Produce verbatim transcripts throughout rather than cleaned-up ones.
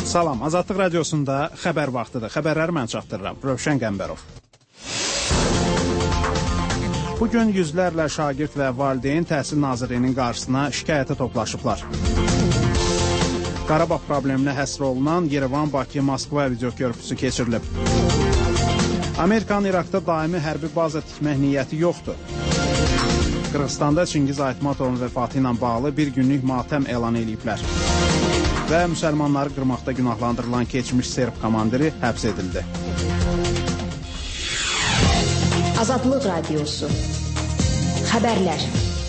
Salam, Azadlıq Radiosunda xəbər vaxtıdır. Xəbərləri mən çatdırıram. Rövşən Qəmbərov. Bugün yüzlərlə şagird və valideyn Təhsil Nazirliyinin qarşısına şikayətə toplaşıblar. Qarabağ probleminə həsr olunan Yerevan-Bakı-Moskva video körpüsü keçirilib. Amerikanın İraqda daimi hərbi baza tikmək niyyəti yoxdur. Qırğızstanda Çingiz Aytmatovun vəfatı ilə bağlı bir günlük matəm elan ediblər. Və müsəlmanları qırmaqda günahlandırılan keçmiş Serb komandiri həbs edildi. Azadlıq Radiosu. Xəbərlər.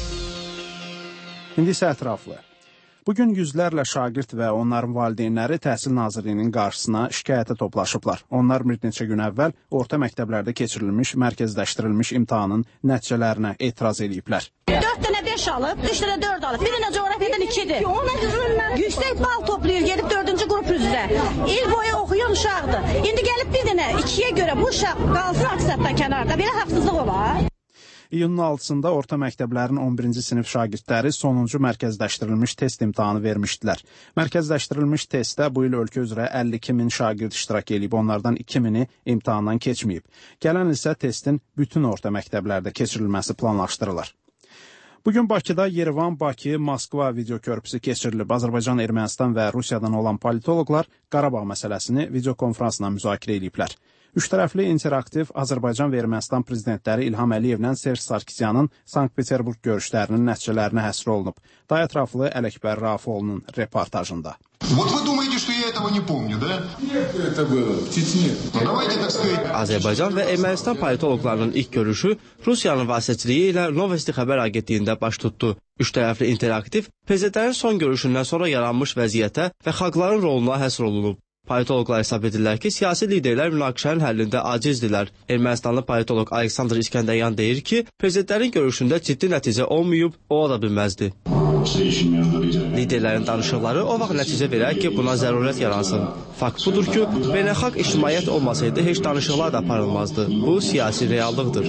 İndi isə ətraflı. Bugün yüzlərlə şagird və onların valideynləri Təhsil Nazirliyinin qarşısına şikayətə toplaşıblar. Onlar bir neçə gün əvvəl orta məktəblərdə keçirilmiş, mərkəzləşdirilmiş imtahanın nəticələrinə etiraz ediblər. dörd dənə beş alıb, üç dənə dörd alıb, bir dənə coğrafiyadan ikidir. Yüksək bal toplayır, gedib dördüncü qrup üzrə. İl boyu oxuyan uşaqdır. İndi gəlib bir dənə ikiyə görə bu uşaq qalsın aksatdan kənarda. Belə haqsızlıq olar. İyunun altısında orta məktəblərin on birinci sinif şagirdləri sonuncu mərkəzləşdirilmiş test imtahanı vermişdilər. Mərkəzləşdirilmiş testdə bu il ölkə üzrə əlli iki min şagird iştirak edib, onlardan iki mini imtahandan keçməyib. Gələn il isə testin bütün orta məktəblərdə keçirilməsi planlaşdırılır. Bugün Bakıda Yerevan-Bakı-Moskva video körpüsü keçirilib. Azərbaycan, Ermənistan və Rusiyadan olan politoloqlar Qarabağ məsələsini videokonferansla müzakirə ediblər. Üç tərəfli interaktiv Azərbaycan və Ermənistan prezidentləri İlham Əliyevlə Serj Sarkisyanın Sankt-Peterburq görüşlərinin nəticələrinə həsr olunub. Daha ətraflı Ələkbər Rafiqulunun reportajında. Вот вы думаете, что я этого не помню, да? Нет, это было в Чечне. Давайте, так сказать... Azərbaycan və Ermənistan politoloqlarının ilk görüşü Rusiyanın vasitəçiliyi ilə Novosti xəbər agentliyində baş tutdu. Üç tərəfli interaktiv prezidentlərin son görüşündən sonra yaranmış vəziyyətə və xalqların roluna həsr olunub. Politoloqlar hesab edirlər ki, siyasi liderlər münaqişənin həllində acizdirlər. Ermənistanlı politoloq Aleksandr İskəndəryan deyir ki, prezidentlərin görüşündə ciddi nəticə olmayıb, o da bilməzdi. Liderlərin danışıqları o vaxt nəticə verər ki, buna zərurət yaransın. Fakt budur ki, beynəlxalq ictimaiyyət olmasaydı heç danışıqlar da aparılmazdı. Bu siyasi reallıqdır.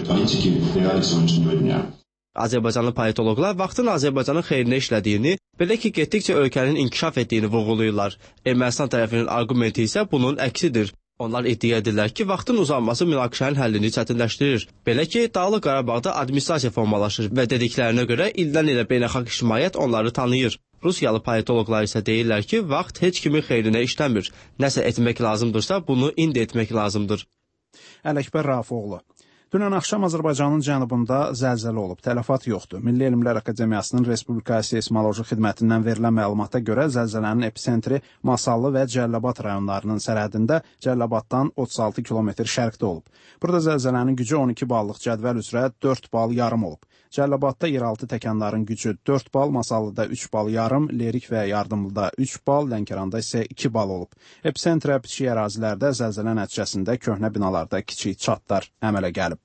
Azərbaycanlı politoloqlar vaxtın Azərbaycanın xeyrinə işlədiyini, belə ki, getdikcə ölkənin inkişaf etdiyini vurğulayırlar. Ermənistan tərəfinin arqumenti isə bunun əksidir. Onlar iddia edirlər ki, vaxtın uzanması münaqişənin həllini çətinləşdirir. Belə ki, Dağlıq Qarabağda administrasiya formalaşır və dediklərinə görə ildən ilə beynəlxalq ictimaiyyət onları tanıyır. Rusiyalı politoloqlar isə deyirlər ki, vaxt heç kimin xeyrinə işləmir. Nəsə etmək lazımdırsa, bunu indi etmək lazımdır. Ələkbər Rafiqulu. Dünən axşam Azərbaycanın cənubunda zəlzələ olub, tələfat yoxdur. Milli Elmlər Akademiyasının Respublika Seysmoloji Xidmətindən verilən məlumata görə zəlzələnin epicentri Masallı və Cəlilabad rayonlarının sərhədində Cəlilabaddan otuz altı kilometr şərqdə olub. Burada zəlzələnin gücü on iki ballıq cədvəl üzrə dörd bal yarım olub. Cəlilabadda yeraltı təkanların gücü dörd bal, Masallıda üç bal yarım, Lerik və Yardımlıda üç bal, Lənkəranda isə iki bal olub. Episentrə kiçik ərazilərdə zəlzələ nəticəsində köhnə binalarda kiçik çatlar əmələ gəlib.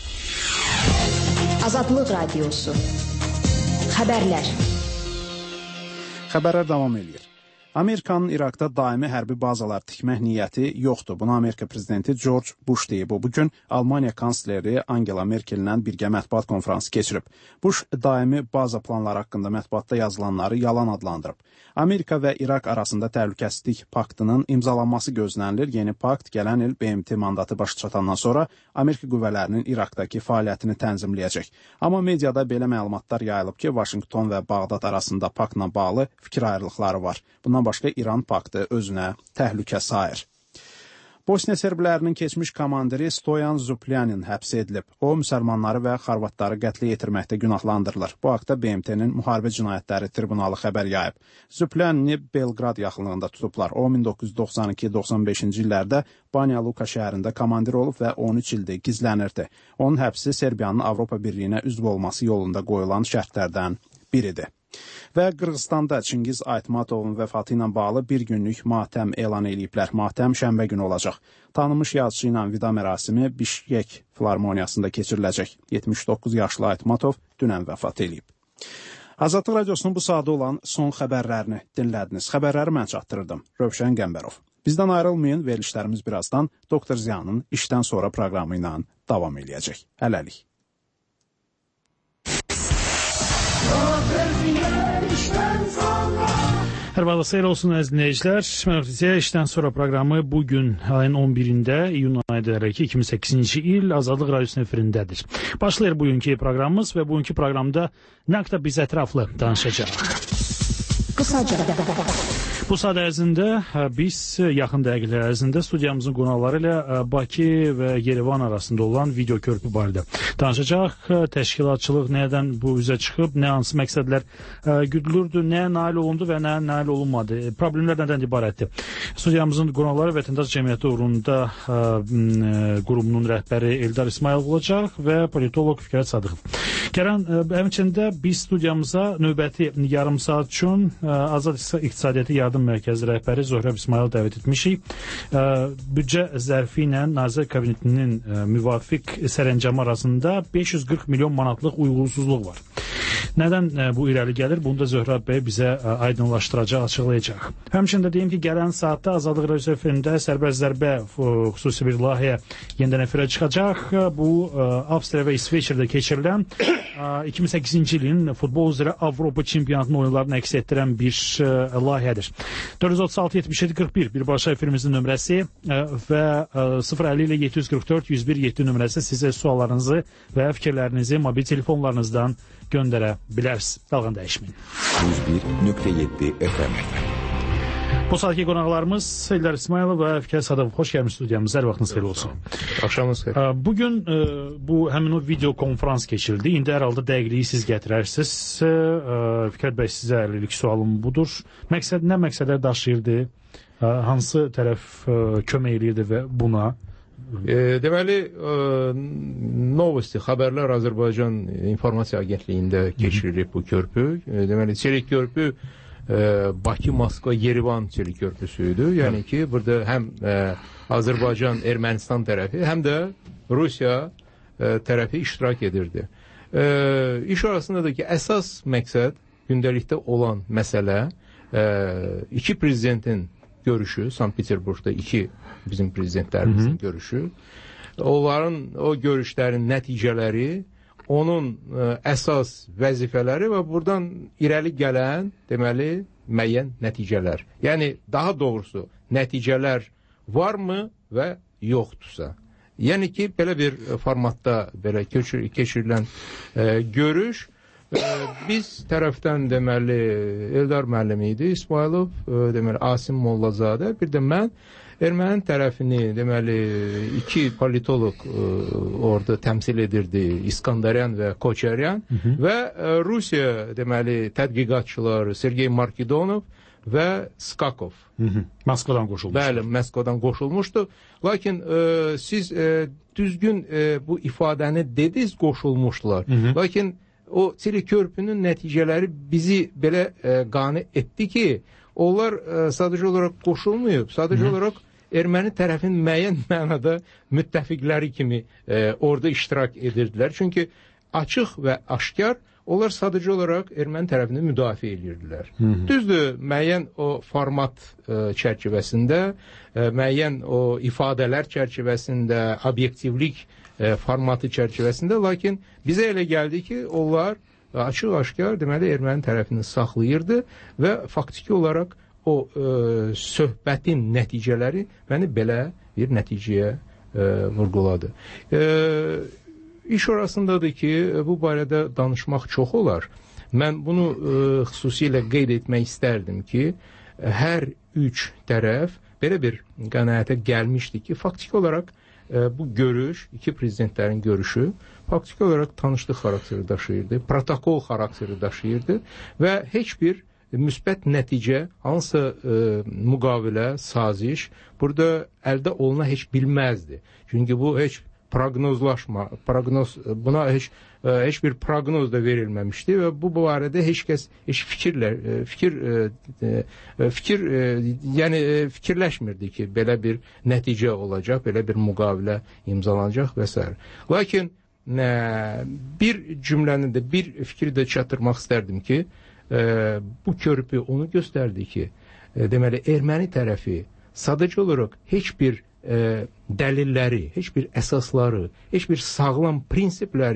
Azadlıq Radiosu. Xəbərlər. Xəbərlər davam edir. Amerikanın İraqda daimi hərbi bazalar tikmək niyyəti yoxdur. Bunu Amerika prezidenti George Bush deyib. O bugün Almaniya kansleri Angela Merkellə birgə mətbuat konfransı keçirib. Bush daimi baza planları haqqında mətbuatda yazılanları yalan adlandırıb. Amerika və İraq arasında təhlükəsizlik paktının imzalanması gözlənilir. Yeni pakt gələn il B M T mandatı başa çatandan sonra Amerika qüvvələrinin İraqdakı fəaliyyətini tənzimləyəcək. Amma mediada belə məlumatlar yayılıb ki, Vaşinqton və Bağdad arasında paktla bağlı fikir ayrılıqları var. Bundan başqa İran paktı özünə təhlükə sayır. Bosniya serblərinin keçmiş komandiri Stoyan Zuplyanin həbs edilib. O, müsəlmanları və xorvatları qətlə yetirməkdə günahlandırılır. Bu haqda B M T-nin Müharibə Cinayətləri Tribunalı xəbər yayıb. Zuplyanini Belqrad yaxınlığında tutublar. O, min doqquz yüz doxsan iki doxsan beşinci illərdə Banja Luka şəhərində komandir olub və on üç ildir gizlənirdi. Onun həbsi Serbiyanın Avropa Birliyinə üzv olması yolunda qoyulan şərtlərdən biridir. Və Qırğızstanda Çingiz Aytmatovun vəfatı ilə bağlı bir günlük matəm elan ediblər. Matəm şənbə günü olacaq. Tanınmış yazıcı ilə vida mərasimi Bişkek Filarmoniyasında keçiriləcək. yetmiş doqquz yaşlı Aytmatov dünən vəfat edib. Azadlıq Radiosunun bu saatda olan son xəbərlərini dinlədiniz. Xəbərləri mən çatdırırdım. Rövşən Qəmbərov. Bizdən ayrılmayın, verilişlərimiz birazdan Doktor Ziyanın işdən sonra proqramı ilə davam edəcək. Hələlik. Hər vaxt xeyir olsun əziz dinləyicilər. Məlumatçıya işdən sonra proqramı bu gün ayın on birində iyun ayındakı iki min səkkizinci il Azadlıq Radiosunun efirindədir. Başlayır bugünkü proqramımız və bugünkü proqramda nə qədər biz ətraflı danışacağıq. Qısaca. Bu saat ərzində biz yaxın dəqiqələr ərzində studiyamızın qonaqları ilə Bakı və Yerevan arasında olan video körpü barədə danışacaq. Təşkilatçılıq nədən bu üzə çıxıb, nə hansı məqsədlər güdülürdü, nə nail olundu və nə nail olunmadı. Problemlər nədən ibarətdir? Studiyamızın qonaqları Vətəndaş Cəmiyyəti uğrunda qurumunun rəhbəri Eldar İsmayılov olacaq və politoloq Fikrət Sadıqov. Gələn həmçində biz studiyamıza növbəti yarım saat üçün Azad İqtisadiyyatı Yardım Mərkəzi rəhbəri Zöhrəb İsmayılov dəvət etmişik. Büdcə zərfi ilə Nazirlər Kabinetinin müvafiq sərəncamı arasında beş yüz qırx milyon manatlıq uyğunsuzluq var. Nədən bu irəli gəlir? Bunu da Zöhrəb bəy bizə aydınlaşdıracaq, açıqlayacaq. Həmçində deyim ki, gələn saatda Azadlıq Radiosu efirində Sərbəst Zərbə xüsusi bir layihə yenidən efirə çıxacaq. Bu Avstriya və İsveçrədə keçirilən iki min səkkizinci ilin futbol üzrə Avropa çempionatının oyunlarını əks etdirən bir layihədir. dörd yüz otuz altı yetmiş yeddi qırx bir birbaşa efirimizin nömrəsi və sıfır əlli ilə yeddi yüz qırx dörd yüz bir yeddi nömrəsi sizə suallarınızı və fikirlərinizi mobil telefonlarınızdan göndərə bilərsiniz. Dalğan dəyişməyin. yüz bir nöqtə yeddi F M. Bu saatki qonaqlarımız Eldar İsmayılov və Fikrət Sadıqov. Xoş gəlmiş studiyamıza. Hər vaxtınız xeyir olsun. Axşamınız xeyir. Bugün bu həmin o video konferans keçirildi. İndi hər halda dəqiqliyi siz gətirərsiniz. Fikrət bəy, sizə əlillik sualım budur. Məqsəd nə məqsədlər daşıyırdı? Hansı tərəf kömək edirdi və buna? E, deməli, e, Novosti, Xəbərlər Azərbaycan İnformasiya Agentliyində keçirilib bu körpü. E, deməli, çelik körpü e, Bakı-Moskva Yerevan çelik körpüsüydü. Yəni ki, burada həm e, Azərbaycan, Ermənistan tərəfi, həm də Rusiya e, tərəfi iştirak edirdi. E, iş arasında da ki, əsas məqsəd, gündəlikdə olan məsələ e, iki prezidentin görüşü, Sankt-Peterburqda iki bizim prezidentlərimizin Hı -hı. görüşü. Onların o görüşlərin nəticələri, onun ə, əsas vəzifələri və buradan irəli gələn, deməli, müəyyən nəticələr. Yəni, daha doğrusu, nəticələr varmı və yoxdursa. Yəni ki, belə bir formatda belə keçir, keçirilən ə, görüş, ə, biz tərəfdən, deməli, Eldar müəllim idi, İsmayılov, ə, deməli, Asim Mollazadə, bir də mən, Ermənin tərəfini, deməli, iki politoloq ə, orada təmsil edirdi, İskandaryan və Koçaryan Hı -hı. və ə, Rusiya, deməli, tədqiqatçılar Sergey Markidonov və Skakov. Hı -hı. Moskvadan qoşulmuşdu. Bəli, Moskvadan qoşulmuşdu. Lakin ə, siz ə, düzgün ə, bu ifadəni dediniz, qoşulmuşdular. Hı -hı. Lakin o çelik körpünün nəticələri bizi belə ə, qane etdi ki, onlar ə, sadəcə olaraq qoşulmayıb, sadəcə Hı -hı. olaraq Erməni tərəfin müəyyən mənada müttəfiqləri kimi e, orada iştirak edirdilər. Çünki açıq və aşkar onlar sadəcə olaraq Erməni tərəfini müdafiə edirdilər. Hı -hı. Düzdür, müəyyən o format e, çərçivəsində, e, müəyyən o ifadələr çərçivəsində, obyektivlik e, formatı çərçivəsində, lakin bizə elə gəldi ki, onlar açıq-aşkar, deməli, Erməni tərəfini saxlayırdı və faktiki olaraq o e, söhbətin nəticələri məni belə bir nəticəyə e, vurguladı. E, iş orasındadır ki, bu barədə danışmaq çox olar. Mən bunu e, xüsusilə qeyd etmək istərdim ki, hər üç tərəf belə bir qənaətə gəlmişdi ki, faktiki olaraq e, bu görüş, iki prezidentlərin görüşü faktiki olaraq tanışlıq xarakteri daşıyırdı, protokol xarakteri daşıyırdı və heç bir müsbət nəticə, hansısa e, müqavilə, saziş burada əldə oluna heç bilməzdi. Çünki bu heç proqnozlaşma, proqnoz, buna heç e, heç bir proqnoz da verilməmişdi və bu barədə heç kəs heç fikirlər, e, fikir e, fikir e, yəni e, fikirləşmirdi ki, belə bir nəticə olacaq, belə bir müqavilə imzalanacaq və s. Lakin e, bir cümləni də, bir fikri də çatdırmaq istərdim ki, E, bu körpü onu göstərdi ki, e, deməli, Erməni tərəfi sadəcə olaraq heç bir e, dəlilləri, heç bir əsasları, heç bir sağlam prinsipləri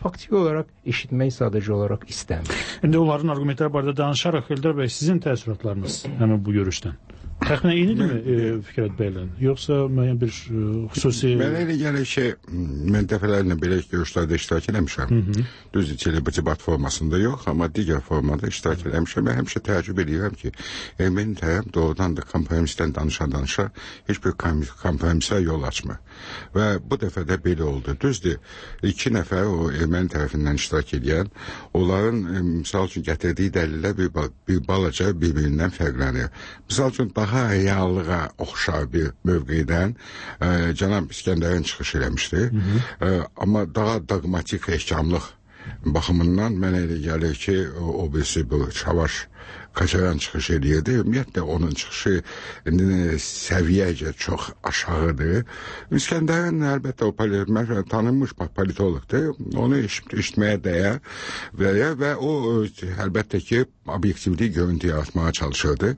faktiki olaraq eşitmək sadəcə olaraq istəmir. İndi onların argumentləri barədə danışaraq, Eldar bəy, sizin təəssüratlarınız həmin bu görüşdən? Təxminən eynidirmi e, Fikrət bəylə? Yoxsa müəyyən bir e, xüsusi... Mənə elə gəlir ki, mən dəfələrlə belə görüşlərdə iştirak eləmişəm. Düzdür, televizibat formasında yox, amma digər formada iştirak eləmişəm. Mən həmişə təəccüb edirəm ki, erməni tərəf doğrudan da kompromisdən danışa-danışa heç bir kompromisə yol açmır. Və bu dəfə də belə oldu. Düzdür, iki nəfər o erməni tərəfindən iştirak edən, onların e, misal üçün gətirdiyi dəlillər bir, bir balaca bir-birindən fərqlənir. Misal üçün daha reallığa oxşar bir mövqedən e, cənab İskəndərin çıxış eləmişdi. E, amma daha dogmatik ehkamlıq baxımından mənə elə gəlir ki, o, o birisi bu Çavaş Qaçaran çıxış edirdi. Ümumiyyətlə onun çıxışı səviyyəcə çox aşağıdır. İskəndərin əlbəttə o mən tanınmış politologdur. Onu eşitməyə dəyər və, və o əlbəttə ki, obyektivlik görüntü yaratmağa çalışırdı.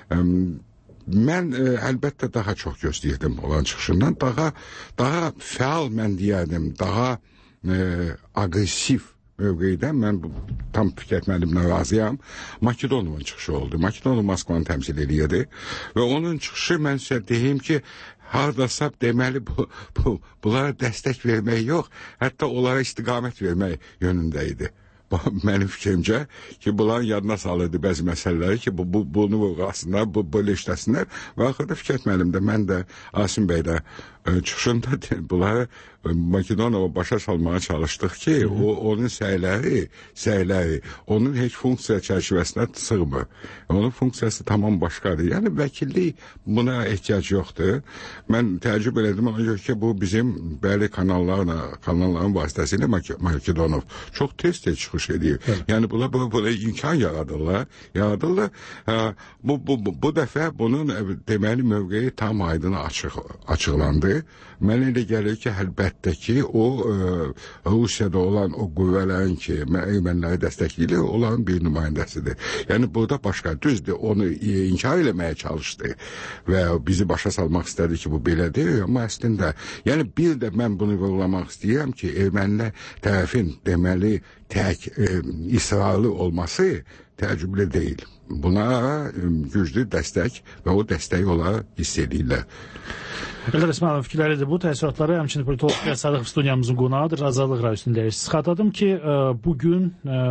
Mən e, əlbəttə daha çox gözləyirdim olan çıxışından. Daha, daha fəal mən deyərdim, daha e, agresiv mövqeydən mən bu, tam Fikrət müəllimlə razıyam. Makedonovun çıxışı oldu. Makedonov Moskvanı təmsil edirdi və onun çıxışı mən sizə deyim ki, hardasa deməli bu, bu, bunlara dəstək vermək yox, hətta onlara istiqamət vermək yönündə idi. Mənim fikrimcə ki, bunların yadına salırdı bəzi məsələləri ki, bu, bu, bunu aslında bu, böyle işləsinlər və axırda Fikrət müəllim də, mən də, Asim bəy də e, çıxışında bunları e, Makedonova başa salmaya çalışdıq ki, Hı -hı. o, onun səyləri, səyləri, onun heç funksiya çərçivəsinə sığmır. Onun funksiyası tamam başqadır. Yəni, vəkillik buna ehtiyac yoxdur. Mən təəccüb elədim ona görə ki, bu bizim bəli kanallarla, kanalların vasitəsilə Makedonov çox tez-tez çıxış edir. Evet. Yəni, buna, buna, buna imkan yaradırlar. yaradırlar. Ha, bu, bu, bu, bu dəfə bunun deməli mövqeyi tam aydın açıq, açıqlandı. Mənə elə gəlir ki, əlbəttə ki, o e, Rusiyada olan o qüvvələrin ki, erməniləri dəstəkləyir, olan bir nümayəndəsidir. Yəni, burada başqa düzdür, onu e, inkar eləməyə çalışdı və bizi başa salmaq istədi ki, bu belədir, amma əslində, yəni bir də mən bunu vurgulamaq istəyirəm ki, ermənilər tərəfin deməli tək e, israrlı olması təəccüblü deyil. Buna e, güclü dəstək və o dəstəyi olaraq hiss edirlər. Eldar İsmailov fikirləridir. Bu təəssüratları həmçinin politolog Fikrət Sadıq studiyamızın qonağıdır. Azadlıq radiyosundayız. Xatırladım ki, bugün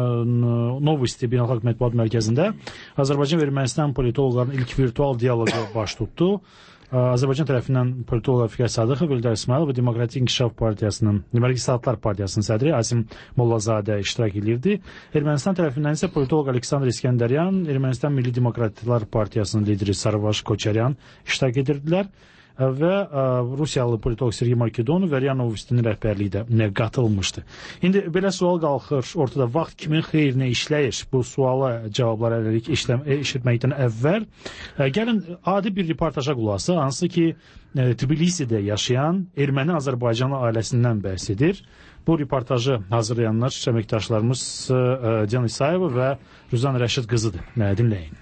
Novosti Beynəlxalq Mətbuat Mərkəzində Azərbaycan və Ermənistan politologların ilk virtual dialoqu baş tutdu. Azərbaycan tərəfindən politolog Fikrət Sadıqov, Eldar İsmailov və Demokratik İnkişaf Partiyasının, Deməli İslahatlar Partiyasının sədri Asim Mollazadə iştirak edirdi. Ermənistan tərəfindən isə politolog Aleksandr İskəndəryan, Ermənistan Milli Demokratlar Partiyasının lideri Sarvaş Koçaryan iştirak edirdilər və Rusiyalı politolog Sergey Makedonov və Ria Novostinin rəhbərliyi də qatılmışdı. İndi belə sual qalxır, ortada vaxt kimin xeyrinə işləyir? Bu suala cavablar əlləlik eşitməkdən əvvəl gəlin adi bir reportaja qulaq asaq, hansı ki Tbilisidə yaşayan erməni Azərbaycanlı ailəsindən bəhs edir. Bu reportajı hazırlayanlar əməkdaşlarımız Can İsayeva və Rüzan Rəşid qızıdır. Dinləyin.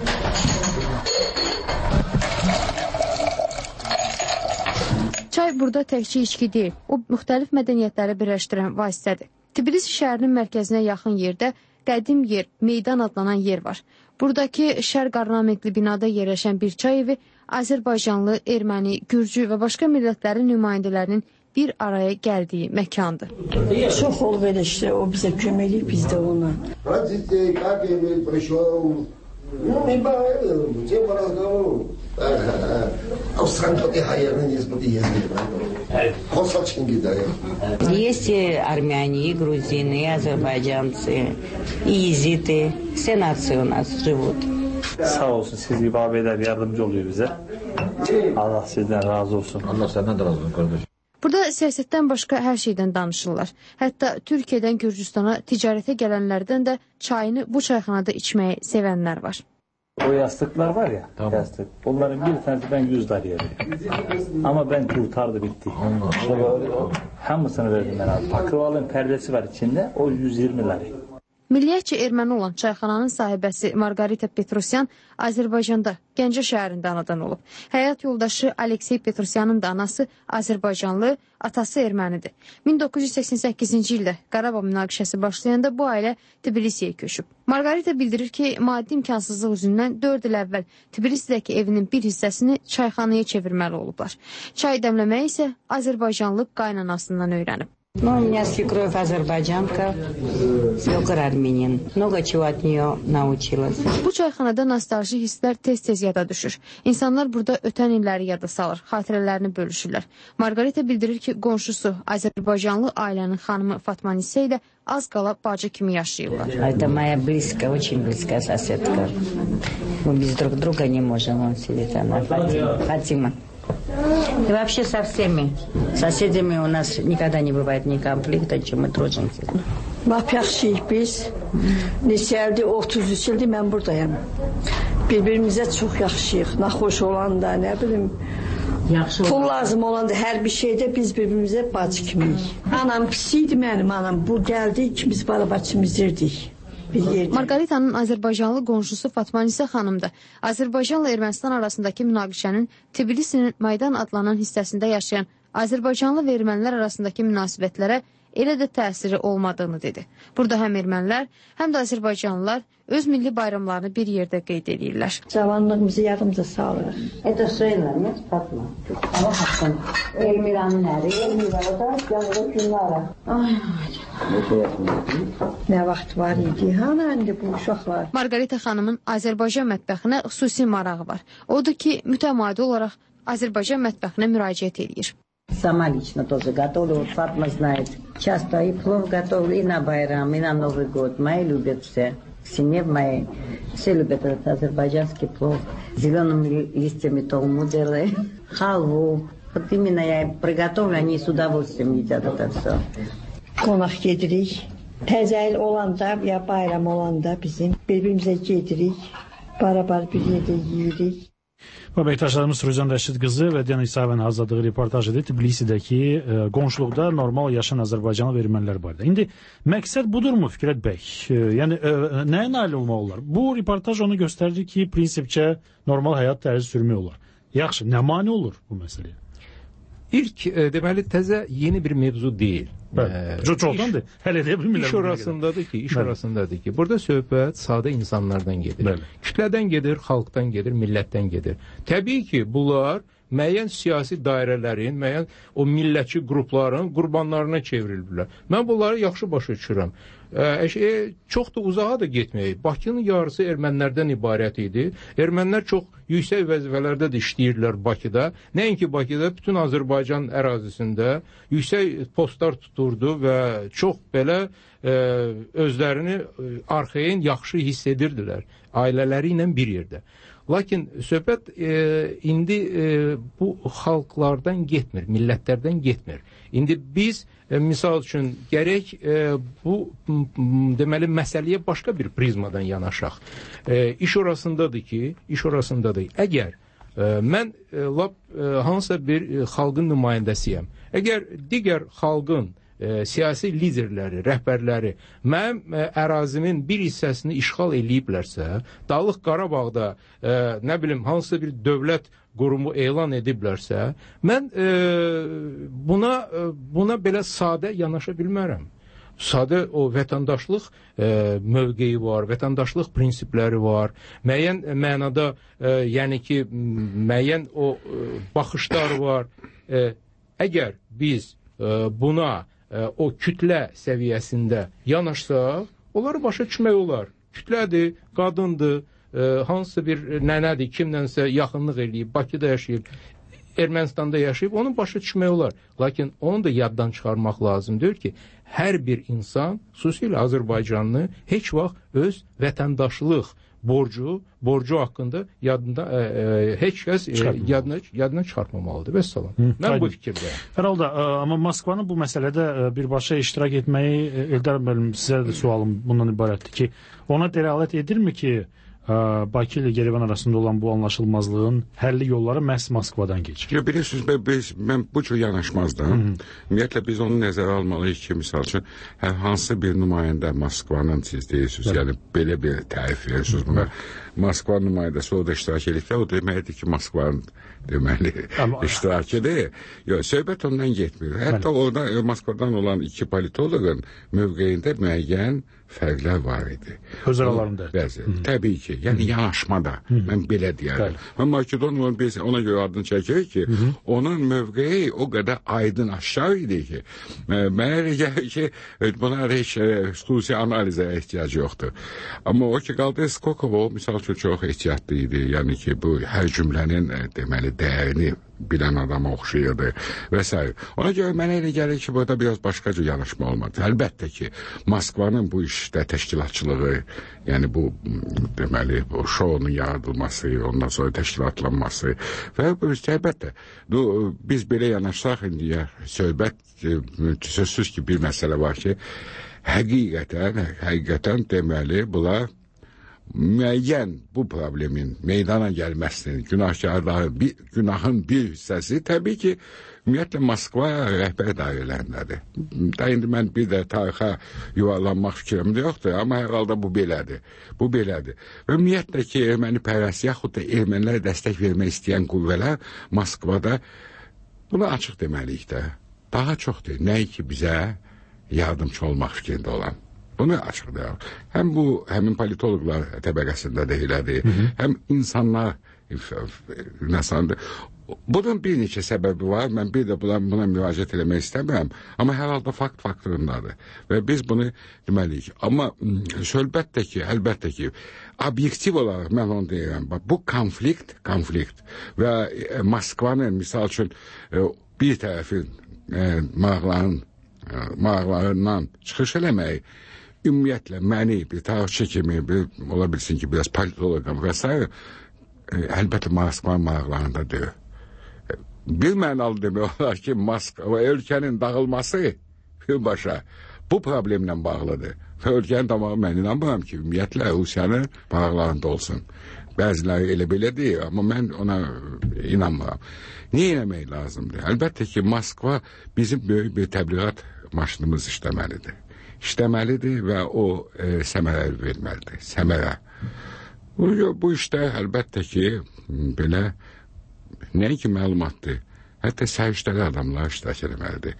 Çay burada təkcə içki deyil, o müxtəlif mədəniyyətləri birləşdirən vasitədir. Tbilisi şəhərinin mərkəzinə yaxın yerdə qədim yer, meydan adlanan yer var. Buradakı şərq ornamentli binada yerləşən bir çay evi Azərbaycanlı, erməni, gürcü və başqa millətlərin nümayəndələrinin bir araya gəldiyi məkandır. Çox olub elə işte, o bizə kömək edib, biz də ona. Ну, не бавил, где по разговору. Австралия hayırını низбуди ездили. Косачки гидали. Есть армяне, и грузины, и азербайджанцы, и езиты. Все нации у нас живут. Sağ olsun, siz gibi abiler yardımcı oluyor bize. Allah sizden razı olsun. Allah senden de razı olsun kardeşim. Burada siyasətdən başqa hər şeydən danışırlar. Hətta Türkiyədən Gürcüstana ticarətə gələnlərdən də çayını bu çayxanada içməyi sevənlər var. O yastıklar var ya, tamam. Yastık. Onların bir tanesi ben yüz lira yedim. Ama ben kurtardı bitti. Hamısını verdim ben abi. Pakıvalın perdesi var içinde, o yüz yirmi lira. Milliyyətcə erməni olan çayxananın sahibəsi Margarita Petrosyan Azərbaycanda, Gəncə şəhərində anadan olub. Həyat yoldaşı Aleksey Petrosyanın da anası Azərbaycanlı, atası ermənidir. min doqquz yüz səksən səkkizinci ildə Qarabağ münaqişəsi başlayanda bu ailə Tbilisiyə köçüb. Margarita bildirir ki, maddi imkansızlıq üzündən dörd il əvvəl Tbilisidəki evinin bir hissəsini çayxanaya çevirməli olublar. Çay dəmləməyi isə Azərbaycanlı qaynanasından öyrənib. Ну, у меня свекровь азербайджанка, свекор армянин. Много чего от нее научилась. Bu çayxanada nostalji hisslər tez-tez yada düşür. İnsanlar burada ötən illəri yada salır, xatirələrini bölüşürlər. Margarita bildirir ki, qonşusu Azərbaycanlı ailənin xanımı Fatma Nisə ilə az qala bacı kimi yaşayırlar. Это моя близкая, очень близкая соседка. Мы без друг друга не можем, он сидит, она Фатима. Фатима. И вообще со всеми соседями у нас никогда не бывает ни конфликта, чем мы дружимся. Lap yaxşıyıq biz. Neçə ildir, otuz üç ildir mən buradayım. Bir-birimizə çox yaxşıyıq. Naxoş olanda, nə bilim, yaxşı pul olan. Lazım olanda hər bir şeydə biz bir-birimizə bacı kimiyik. Anam pis idi mənim anam. Bu gəldi, ikimiz balabaçımızdirdik. Margarita'nın Azərbaycanlı qonşusu Fatma Nisə xanım da Azərbaycanla Ermənistan arasındakı münaqişənin Tbilisinin Maydan adlanan hissəsində yaşayan Azərbaycanlı və ermənilər arasındakı münasibətlərə elə də təsiri olmadığını dedi. Burada həm ermənilər, həm də Azərbaycanlılar öz milli bayramlarını bir yerdə qeyd edirlər. Cavanlığımızı yadımıza salır. Это Şeyler, ne? Fatma. Ama hakkın. Elmira'nın əri, Elmira da yanında günlərə. Ay, nə vaxt var idi, hana indi bu uşaqlar. Margarita xanımın Azərbaycan mətbəxinə xüsusi marağı var. Odur ki, mütəmadi olaraq Azərbaycan mətbəxinə müraciət edir. Сама лично тоже готовлю, вот Фатма знает. Часто и плов готовлю, и на Байрам, и на Новый год. Мои любят все. В семье моей все любят этот азербайджанский плов. Зелеными листьями толму делаю, халву. Вот именно я приготовлю, они с удовольствием едят это все. Qonaq gedirik. Təzə il olanda, ya bayram olanda bizim bir-birimizə gedirik. Barabar bir yerdə yeyirik. Bu əməkdaşlarımız Rüzən Rəşid qızı və Diana İsayevin hazırladığı reportaj edir Tbilisidəki e, qonşuluqda normal yaşayan Azərbaycanlı və ermənilər barədə. İndi məqsəd budurmu Fikrət bəy? E, yəni e, nəyə nail olmaq olar? Bu reportaj onu göstərir ki, prinsipcə normal həyat tərzi sürmək olar. Yaxşı, nə mane olur bu məsələyə? İlk e, deməli təzə yeni bir mevzu deyil. Çoxdandır. Hələ də bilmirlər. İş orasındadır ki, iş orasındadır ki, burada söhbət sadə insanlardan gedir. Bəli. Kütlədən gedir, xalqdan gedir, millətdən gedir. Təbii ki, bunlar müəyyən siyasi dairələrin, müəyyən o millətçi qrupların qurbanlarına çevrilirlər. Mən bunları yaxşı başa düşürəm. E, çox da uzağa da getməyək. Bakının yarısı ermənilərdən ibarət idi. Ermənilər çox yüksək vəzifələrdə də işləyirlər Bakıda. Nəinki Bakıda, bütün Azərbaycan ərazisində yüksək postlar tuturdu və çox belə e, özlərini arxayın, yaxşı hiss edirdilər. Ailələri ilə bir yerdə. Lakin söhbət e, indi e, bu xalqlardan getmir, millətlərdən getmir. İndi biz e, misal üçün gərək e, bu deməli məsələyə başqa bir prizmadan yanaşaq. E, iş orasındadır ki, iş orasındadır. Əgər e, mən e, lap e, hansısa bir e, xalqın nümayəndəsiyəm. Əgər digər xalqın E, siyasi liderləri, rəhbərləri mənim e, ərazimin bir hissəsini işğal eləyiblərsə, Dağlıq Qarabağda e, nə bilim hansısa bir dövlət qurumu elan ediblərsə, mən e, buna e, buna belə sadə yanaşa bilmərəm. Sadə o vətəndaşlıq e, mövqeyi var, vətəndaşlıq prinsipləri var, müəyyən mənada e, yəni ki, müəyyən o e, baxışlar var. E, əgər biz e, buna o kütlə səviyyəsində yanaşsaq, onları başa düşmək olar. Kütlədir, qadındır, e, hansısa bir nənədir, kimlənsə yaxınlıq eləyib, Bakıda yaşayıb, Ermənistanda yaşayıb, onu başa düşmək olar. Lakin onu da yaddan çıxarmaq lazımdır ki, hər bir insan, xüsusilə Azərbaycanlı, heç vaxt öz vətəndaşlıq borcu, borcu haqqında yadında e, e, heç kəs e, yadına, yadına çıxartmamalıdır. Vəssalam. Mən Aynen. Bu fikirdəyəm. Hər halda, amma Moskvanın bu məsələdə birbaşa iştirak etməyi, Eldar müəllim, sizə də sualım bundan ibarətdir ki, ona dəlalət edirmi ki, Bakı ilə Yerevan arasında olan bu anlaşılmazlığın həlli yolları məhz Moskvadan geçir. Ya bilirsiniz, ben, biz, ben bu cür yanaşmazdım. Ümumiyyətlə biz onu nəzərə almalıyıq ki, misal üçün, hər hansı bir nümayəndə Moskvanın siz deyirsiniz, evet. Yəni belə bir tərif verirsiniz buna. Moskva nümayəndəsi orada iştirak edikdə, o deməkdir ki, Moskvanın deməli Ama, iştirak edir. Yox, söhbət ondan getmir. Hətta evet. Orada Moskvadan olan iki politoloqun mövqeyində müəyyən fərqlər var idi. Öz aralarında. Bəzi. Təbii ki, yəni yanaşmada. Mən belə deyərəm. Mən Makedoniyanın biz ona görə adını çəkirik ki, Hı -hı. onun mövqeyi o qədər aydın aşağı idi ki, mənə gəlir ki, buna heç xüsusi analizə ehtiyac yoxdur. Amma o ki, qaldı Skokov, misal üçün çox ehtiyatlı idi. Yəni ki, bu hər cümlənin deməli dəyərini bilən adama oxşayırdı və s. Ona görə mənə elə gəlir ki, burada biraz başqaca yanaşma olmadı. Əlbəttə ki, Moskvanın bu işdə təşkilatçılığı, yəni bu deməli, bu şounun yaradılması, ondan sonra təşkilatlanması və əlbəttə, biz belə yanaşsaq indiyə söhbət, sözsüz ki, bir məsələ var ki, həqiqətən, həqiqətən deməli, bunlar müəyyən bu problemin meydana gəlməsinin, günahkarların, bir, günahın bir hissəsi təbii ki, ümumiyyətlə Moskva rəhbər dairələrindədir. Da indi mən bir də tarixə yuvarlanmaq fikrimdə yoxdur, amma hər halda bu belədir. Bu belədir. Və ümumiyyətlə ki, erməni pərəst yaxud da ermənilər dəstək vermək istəyən qüvvələr Moskvada bunu açıq deməliyik də. Daha çoxdur. Nəyi ki, bizə yardımcı olmaq fikrində olan. Bunu açıqlayalım. Həm bu, həmin politologlar təbəqəsində deyilədir, həm insanlar, insandır. Bunun bir neçə səbəbi var. Mən bir də buna, buna müraciət eləmək istəmirəm. Amma hər halda fakt faktorundadır. Və biz bunu deməliyik. Amma əlbəttə ki, əlbəttə ki, obyektiv olaraq mən onu deyirəm. Bu konflikt, konflikt və e, Moskvanın, misal üçün, e, bir tərəfin e, maraqların, e, maraqlarından çıxış eləməyi, ümumiyyətlə məni bir tarixçi kimi, bir, ola bilsin ki, biraz politologam və s. E, əlbəttə Moskvanın maraqlarında deyir. Bir mənalı demək olar ki, Moskva ölkənin dağılması birbaşa bu problemlə bağlıdır. Və ölkənin damağı mən inanmıram ki, ümumiyyətlə Rusiyanın maraqlarında olsun. Bəziləri elə belə deyir, amma mən ona inanmıram. Niyə eləmək lazımdır? Əlbəttə ki, Moskva bizim böyük bir təbliğat maşınımız işləməlidir. İşləməlidir və o e, səmərə verməlidir. Səmərə. Bu, bu işdə əlbəttə ki, belə nəinki məlumatdır, hətta səriştəli adamlar iştirak eləməlidir.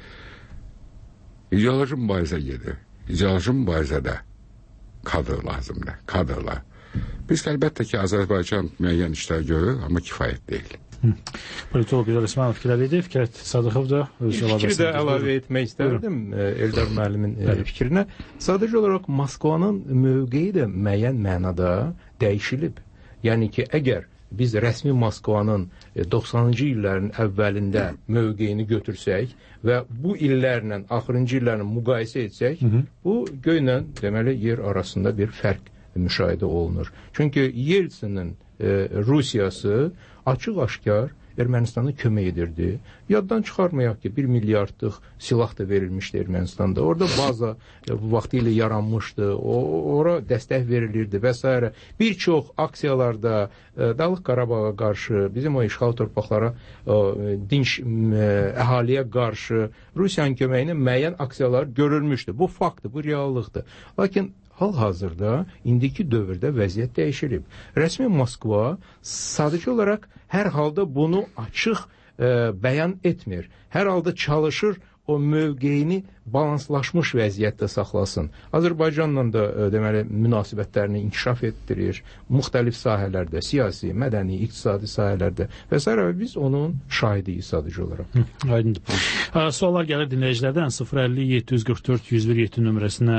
İdeoloji mübarizə gedir. İdeoloji mübarizədə kadr lazımdır, kadrlar. Biz əlbəttə ki, Azərbaycan müəyyən işlər görür, amma kifayət deyil. Politolog İlham İsmailov fikirləri, Fikrət Sadıxov da öz fikri də əlavə etmək istərdim Eldar müəllimin fikrinə. Sadəcə olaraq Moskvanın mövqeyi də müəyyən mənada dəyişilib. Yəni ki, əgər biz rəsmi Moskvanın doxsanıncı illərin əvvəlində mövqeyini götürsək və bu illərlə, axırıncı illərlə müqayisə etsək, Hı -hı. bu göylə deməli yer arasında bir fərq müşahidə olunur. Çünki Yeltsinin e, Rusiyası açıq-aşkar Ermənistana kömək edirdi. Yaddan çıxarmayaq ki, bir milyardlıq silah da verilmişdi Ermənistanda. Orada baza bu vaxtı ilə yaranmışdı. O, ora dəstək verilirdi və s. Bir çox aksiyalarda e, Dağlıq Qarabağa qarşı, bizim o işğal torpaqlara, o, dinç e, əhaliyə qarşı Rusiyanın köməyinə müəyyən aksiyalar görülmüşdü. Bu faktdır, bu reallıqdır. Lakin hal-hazırda indiki dövrdə vəziyyət dəyişilib. Rəsmi Moskva sadəcə olaraq hər halda bunu açıq e, bəyan etmir. Hər halda çalışır o mövqeyini balanslaşmış vəziyyətdə saxlasın. Azərbaycanla da e, deməli münasibətlərini inkişaf etdirir. Müxtəlif sahələrdə, siyasi, mədəni, iqtisadi sahələrdə və s. biz onun şahidiyik sadəcə olaraq. Aydındır. Suallar gəlir dinləyicilərdən sıfır əlli yeddi yüz qırx dörd yüz bir yeddi nömrəsinə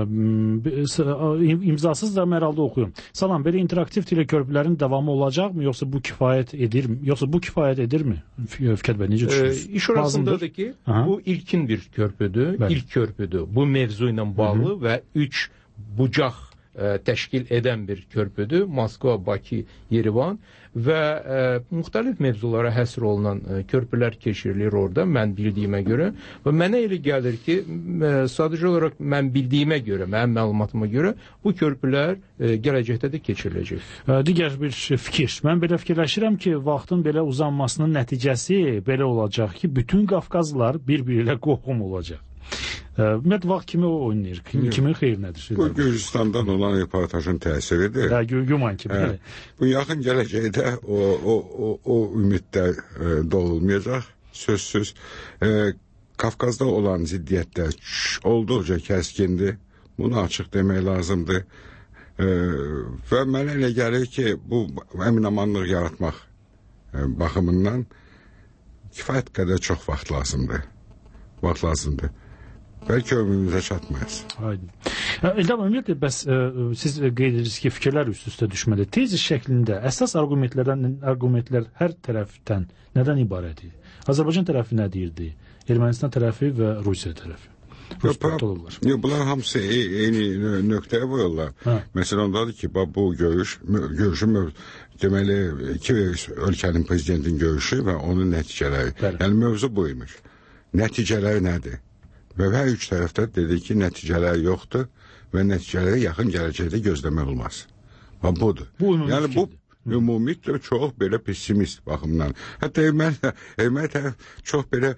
imzasız da məralda oxuyum. Salam, belə interaktiv telekörpülərin davamı olacaqmı, yoxsa bu kifayət edirmi? Yoxsa bu kifayət edirmi? Fikət bəy, necə düşünürsünüz? E, iş orasındadır ki, Aha. bu ilkin bir körpüdür, Bəli. ilk körpüdür. Bu mevzu ilə bağlı Hı -hı. və üç bucaq ə, təşkil edən bir körpüdür. Moskva, Bakı, Yerevan və ə, müxtəlif mövzulara həsr olunan ə, körpülər keçirilir orada, mən bildiyimə görə. Və mənə elə gəlir ki, ə, sadəcə olaraq mən bildiyimə görə, mənim məlumatıma görə bu körpülər ə, gələcəkdə də keçiriləcək. Digər bir fikir. Mən belə fikirləşirəm ki, vaxtın belə uzanmasının nəticəsi belə olacaq ki, bütün Qafqazlılar bir-biri ilə qohum olacaq. Ümumiyyət, vaxt kimi oynayır? Kimin xeyrinədir? Bu Gürcüstandan olan reportajın təsiridir. Hə, güman kimi. Hə, bu yaxın gələcəkdə o, o, o, o ümidlər e, doğulmayacaq, sözsüz. E, Qafqazda olan ziddiyyətlər olduqca kəskindir. Bunu açıq demək lazımdır. E, və mənə elə gəlir ki, bu əminamanlıq yaratmaq e, baxımından kifayət qədər çox vaxt lazımdır. Vaxt lazımdır. Bəlkə ömrümüzə çatmayız. Aydın. Eldar, ümumiyyətlə, bəs ə, siz qeyd edirsiniz ki, fikirlər üst-üstə düşməli. Tezis şəklində əsas argumentlərdən, argumentlər hər tərəfdən nədən ibarət idi? Azərbaycan tərəfi nə deyirdi? Ermənistan tərəfi və Rusiya tərəfi. Yox, bunlar hamısı eyni nöqtəyə qoyurlar. Məsələn, ondadır ki, bu görüş, görüşün deməli, iki ölkənin prezidentin görüşü və onun nəticələri. Bəli. Yəni, mövzu buymuş. Nəticələri nədir? Və hər üç tərəfdə dedi ki, nəticələr yoxdur və nəticələri yaxın gələcəkdə gözləmək olmaz. Və budur. Bu ümumi yəni, bu ümumiyyətlə çox belə pessimist baxımdan. Hətta erməni, erməni tərəf çox belə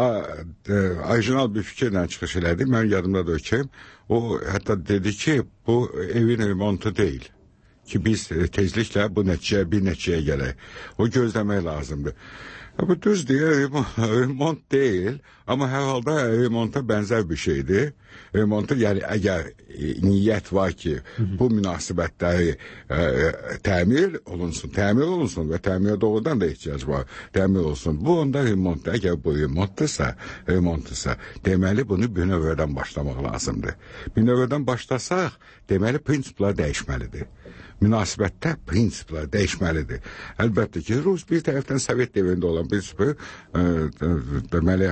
orijinal bir fikirlə çıxış elədi. Mən yadımdadır ki, o hətta dedi ki, bu evin remontu deyil. Ki, biz tezliklə bu nəticəyə, bir nəticəyə gələk. O gözləmək lazımdır. Bu düz deyə remont deyil, amma hər halda remonta bənzər bir şeydir. Remontu, yəni əgər e, niyyət var ki, bu münasibətləri e, təmir olunsun, təmir olunsun və təmirə doğrudan da ehtiyac var, təmir olsun. Bu onda remont, əgər bu remontdursa, remontdursa, deməli bunu bir növədən başlamaq lazımdır. Bir növədən başlasaq, deməli prinsiplər dəyişməlidir. Münasibətdə prinsiplər dəyişməlidir. Əlbəttə ki, Rus bir tərəfdən Sovet devrində olan prinsipi, e, deməli,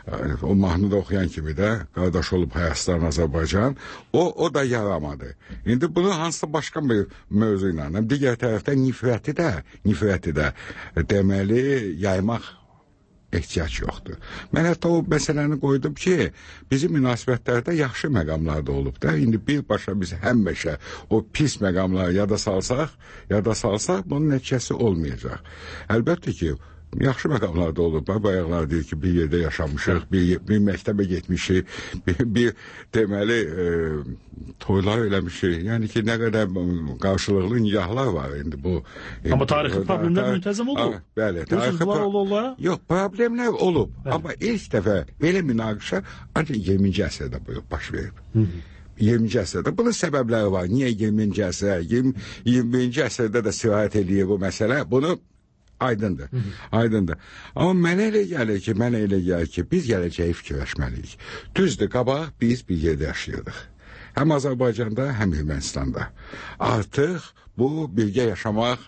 o mahnıda oxuyan kimi də, qardaş olub Hayastan Azərbaycan, o, o da yaramadı. İndi bunu hansısa başqa bir mövzu ilə, digər tərəfdən nifrəti də, nifrəti də, deməli, yaymaq ehtiyac yoxdur. Mən hətta o məsələni qoydum ki, bizim münasibətlərdə yaxşı məqamlarda olub da, indi birbaşa biz həmişə o pis məqamları yada salsaq, yada salsaq, bunun nəticəsi olmayacaq. Əlbəttə ki, yaxşı məqamlarda olub. Bayaqlar deyir ki, bir yerdə yaşamışıq, bir, bir məktəbə getmişik, bir, bir deməli e, toylar eləmişik. Yəni ki, nə qədər qarşılıqlı niyahlar var indi bu. Amma indi, tarixi problemlər müntəzəm olub. Bəli. Tarixi olurlar. Yox, problemlər olub. Bəli. Amma ilk dəfə belə münaqişə ancaq iyirminci əsrdə baş verib. Hı -hı. iyirminci əsrdə. Bunun səbəbləri var. Niyə iyirminci əsrdə? iyirmi birinci əsrdə də sirayət edir bu məsələ. Bunu aydındır, hı -hı. aydındır. Amma mənə elə gəlir ki, mənə elə gəlir ki, biz gələcəyi fikirləşməliyik. Düzdür, qabaq biz bir yerdə yaşayırdıq. Həm Azərbaycanda, həm Ermənistanda. Artıq bu birgə yaşamaq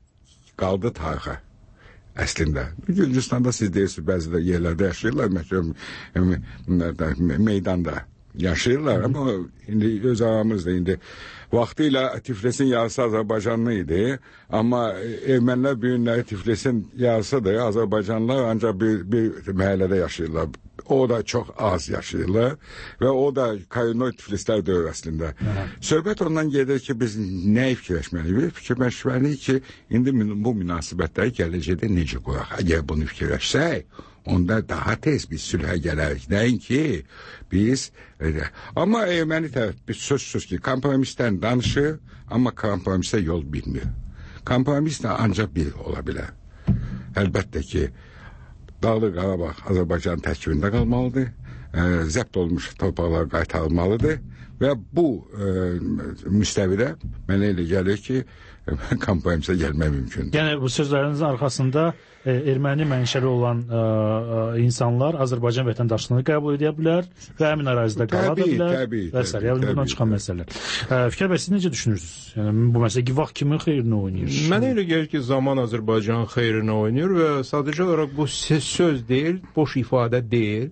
qaldı tarixə. Əslində. Gürcüstanda siz deyirsiniz, bəzi də yerlərdə yaşayırlar, məsələn, meydanda yaşayırlar, amma indi öz aramızda indi vaxtilə Tiflisin yarısı Azərbaycanlı idi, amma ermənilər bir günləri Tiflisin yarısıdır, Azərbaycanlılar ancaq bir, bir məhəllədə yaşayırlar. O da çox az yaşayırlar və o da Kaynoy Tiflislər deyir əslində. Söhbət ondan gedir ki, biz nə fikirləşməliyik? Fikirləşməliyik ki, indi bu münasibətləri gələcəkdə necə qoyaq? Əgər bunu fikirləşsək, onda daha tez biz sülhə gələrik. Nəinki biz... Amma erməni tərəf biz sözsüz ki, kompromisdən danışır, amma kompromisdə yol bilmir. Kompromis də ancaq bir ola bilər. Əlbəttə ki, Dağlıq Qarabağ Azərbaycan tərkibində qalmalıdır, e, zəbt olmuş torpaqlar qaytarılmalıdır və bu e, müstəvidə mənə elə gəlir ki, kompromisə gəlmək mümkündür. Yəni bu sözlərinizin arxasında e, erməni mənşəli olan e, e, insanlar Azərbaycan vətəndaşlığını qəbul edə bilər və həmin ərazidə qala da bilər. Təbii, və s. Yəni bundan çıxan məsələlər. E, Fikir bəy, siz necə düşünürsünüz? Yəni bu məsələ vaxt kimin xeyrinə oynayır? Mənə elə gəlir ki, zaman Azərbaycanın xeyrinə oynayır və sadəcə olaraq bu söz deyil, boş ifadə deyil.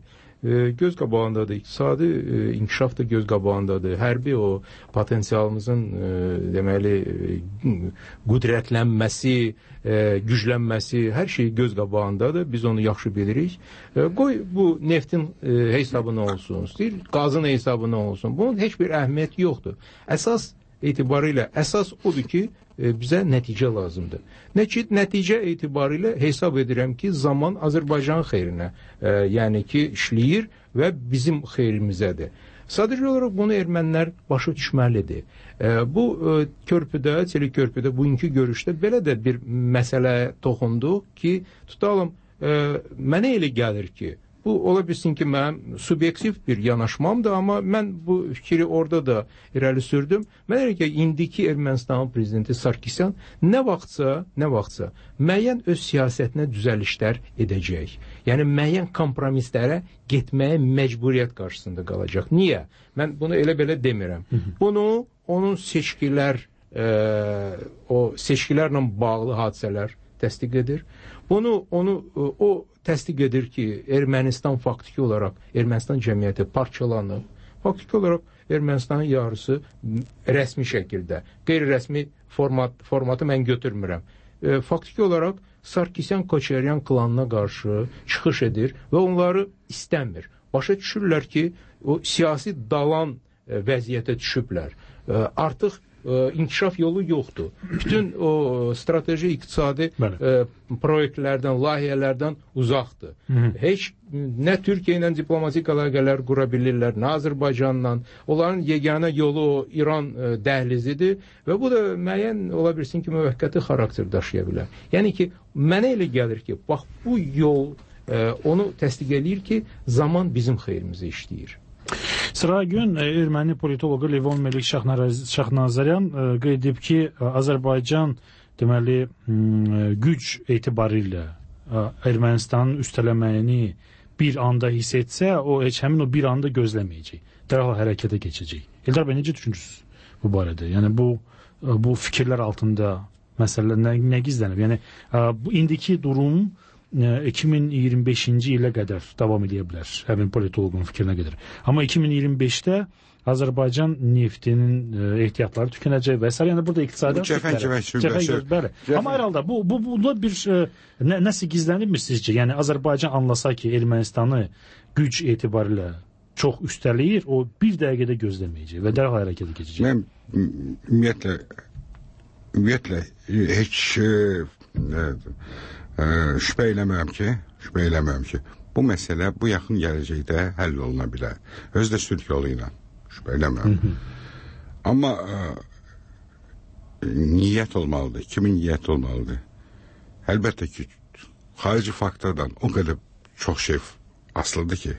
e, göz qabağındadır. İqtisadi e, inkişaf da göz qabağındadır. Hərbi o potensialımızın e, deməli e, qüdrətlənməsi, e, güclənməsi, hər şey göz qabağındadır. Biz onu yaxşı bilirik. E, qoy bu neftin e, hesabına olsun, istəyir, qazın hesabına olsun. Bunun heç bir əhəmiyyəti yoxdur. Əsas etibarıyla əsas odur ki, e, bizə nəticə lazımdır. Nəticə, nəticə etibarıyla hesab edirəm ki, zaman Azərbaycan xeyrinə, e, yəni ki, işləyir və bizim xeyrimizədir. Sadəcə olaraq bunu ermənilər başa düşməlidir. E, bu e, körpüdə, çelik körpüdə, bugünkü görüşdə belə də bir məsələ toxunduq ki, tutalım, e, mənə elə gəlir ki, bu ola bilsin ki, mənim subyektiv bir yanaşmamdır, amma mən bu fikri orada da irəli sürdüm. Mən elə ki, indiki Ermənistanın prezidenti Sarkisyan nə vaxtsa, nə vaxtsa müəyyən öz siyasətinə düzəlişlər edəcək. Yəni, müəyyən kompromislərə getməyə məcburiyyət qarşısında qalacaq. Niyə? Mən bunu elə-belə demirəm. Bunu onun seçkilər, e, o seçkilərlə bağlı hadisələr təsdiq edir. Bunu, onu, o təsdiq edir ki, Ermənistan faktiki olaraq, Ermənistan cəmiyyəti parçalanıb. Faktiki olaraq Ermənistanın yarısı rəsmi şəkildə, qeyri-rəsmi format, formatı mən götürmürəm. E, faktiki olaraq Sarkisyan-Koçaryan klanına qarşı çıxış edir və onları istəmir. Başa düşürlər ki, o siyasi dalan e, vəziyyətə düşüblər. E, artıq inkişaf yolu yoxdur. Bütün o strateji iqtisadi e, proyektlərdən, layihələrdən uzaqdır. Hı -hı. Heç nə Türkiyə ilə diplomatik əlaqələr qura bilirlər, nə Azərbaycanla. Onların yeganə yolu o İran e, dəhlizidir və bu da müəyyən ola bilsin ki, müvəqqəti xarakter daşıya bilər. Yəni ki, mənə elə gəlir ki, bax bu yol e, onu təsdiq eləyir ki, zaman bizim xeyrimizə işləyir. Sıra gün erməni politoloqu Levon Melik Şahnazaryan qeyd edib ki, Azərbaycan deməli güc etibarıyla Ermənistanın üstələməyini bir anda hiss etsə, o heç həmin o bir anda gözləməyəcək. Dərhal hərəkətə keçəcək. Eldar bəy, necə düşünürsünüz bu barədə? Yəni bu bu fikirlər altında məsələlər nə, nə gizlənib? Yəni bu indiki durum iki min iyirmi beşinci ilə qədər davam edə bilər, həmin politoloqun fikrinə qədər. Amma iki min iyirmi beşdə Azərbaycan neftinin ehtiyatları tükənəcək və s. Yəni burada iqtisadi cəfəngər. Amma hər halda bu bu bu bir nə, nəsə gizlənibmi sizcə? Yəni Azərbaycan anlasa ki, Ermənistanı güc etibarilə çox üstələyir, o bir dəqiqədə gözləməyəcək və dərhal hərəkətə keçəcək. Mən ümumiyyətlə ümumiyyətlə heç şübhə eləmirəm ki, şübhə eləmirəm ki, bu məsələ bu yaxın gələcəkdə həll oluna bilər. Özü də sülh yolu ilə. Şübhə eləmirəm. Amma ə, niyyət olmalıdır. Kimin niyyət olmalıdır? Əlbəttə ki, xarici faktordan o qədər çox şey asılıdır ki,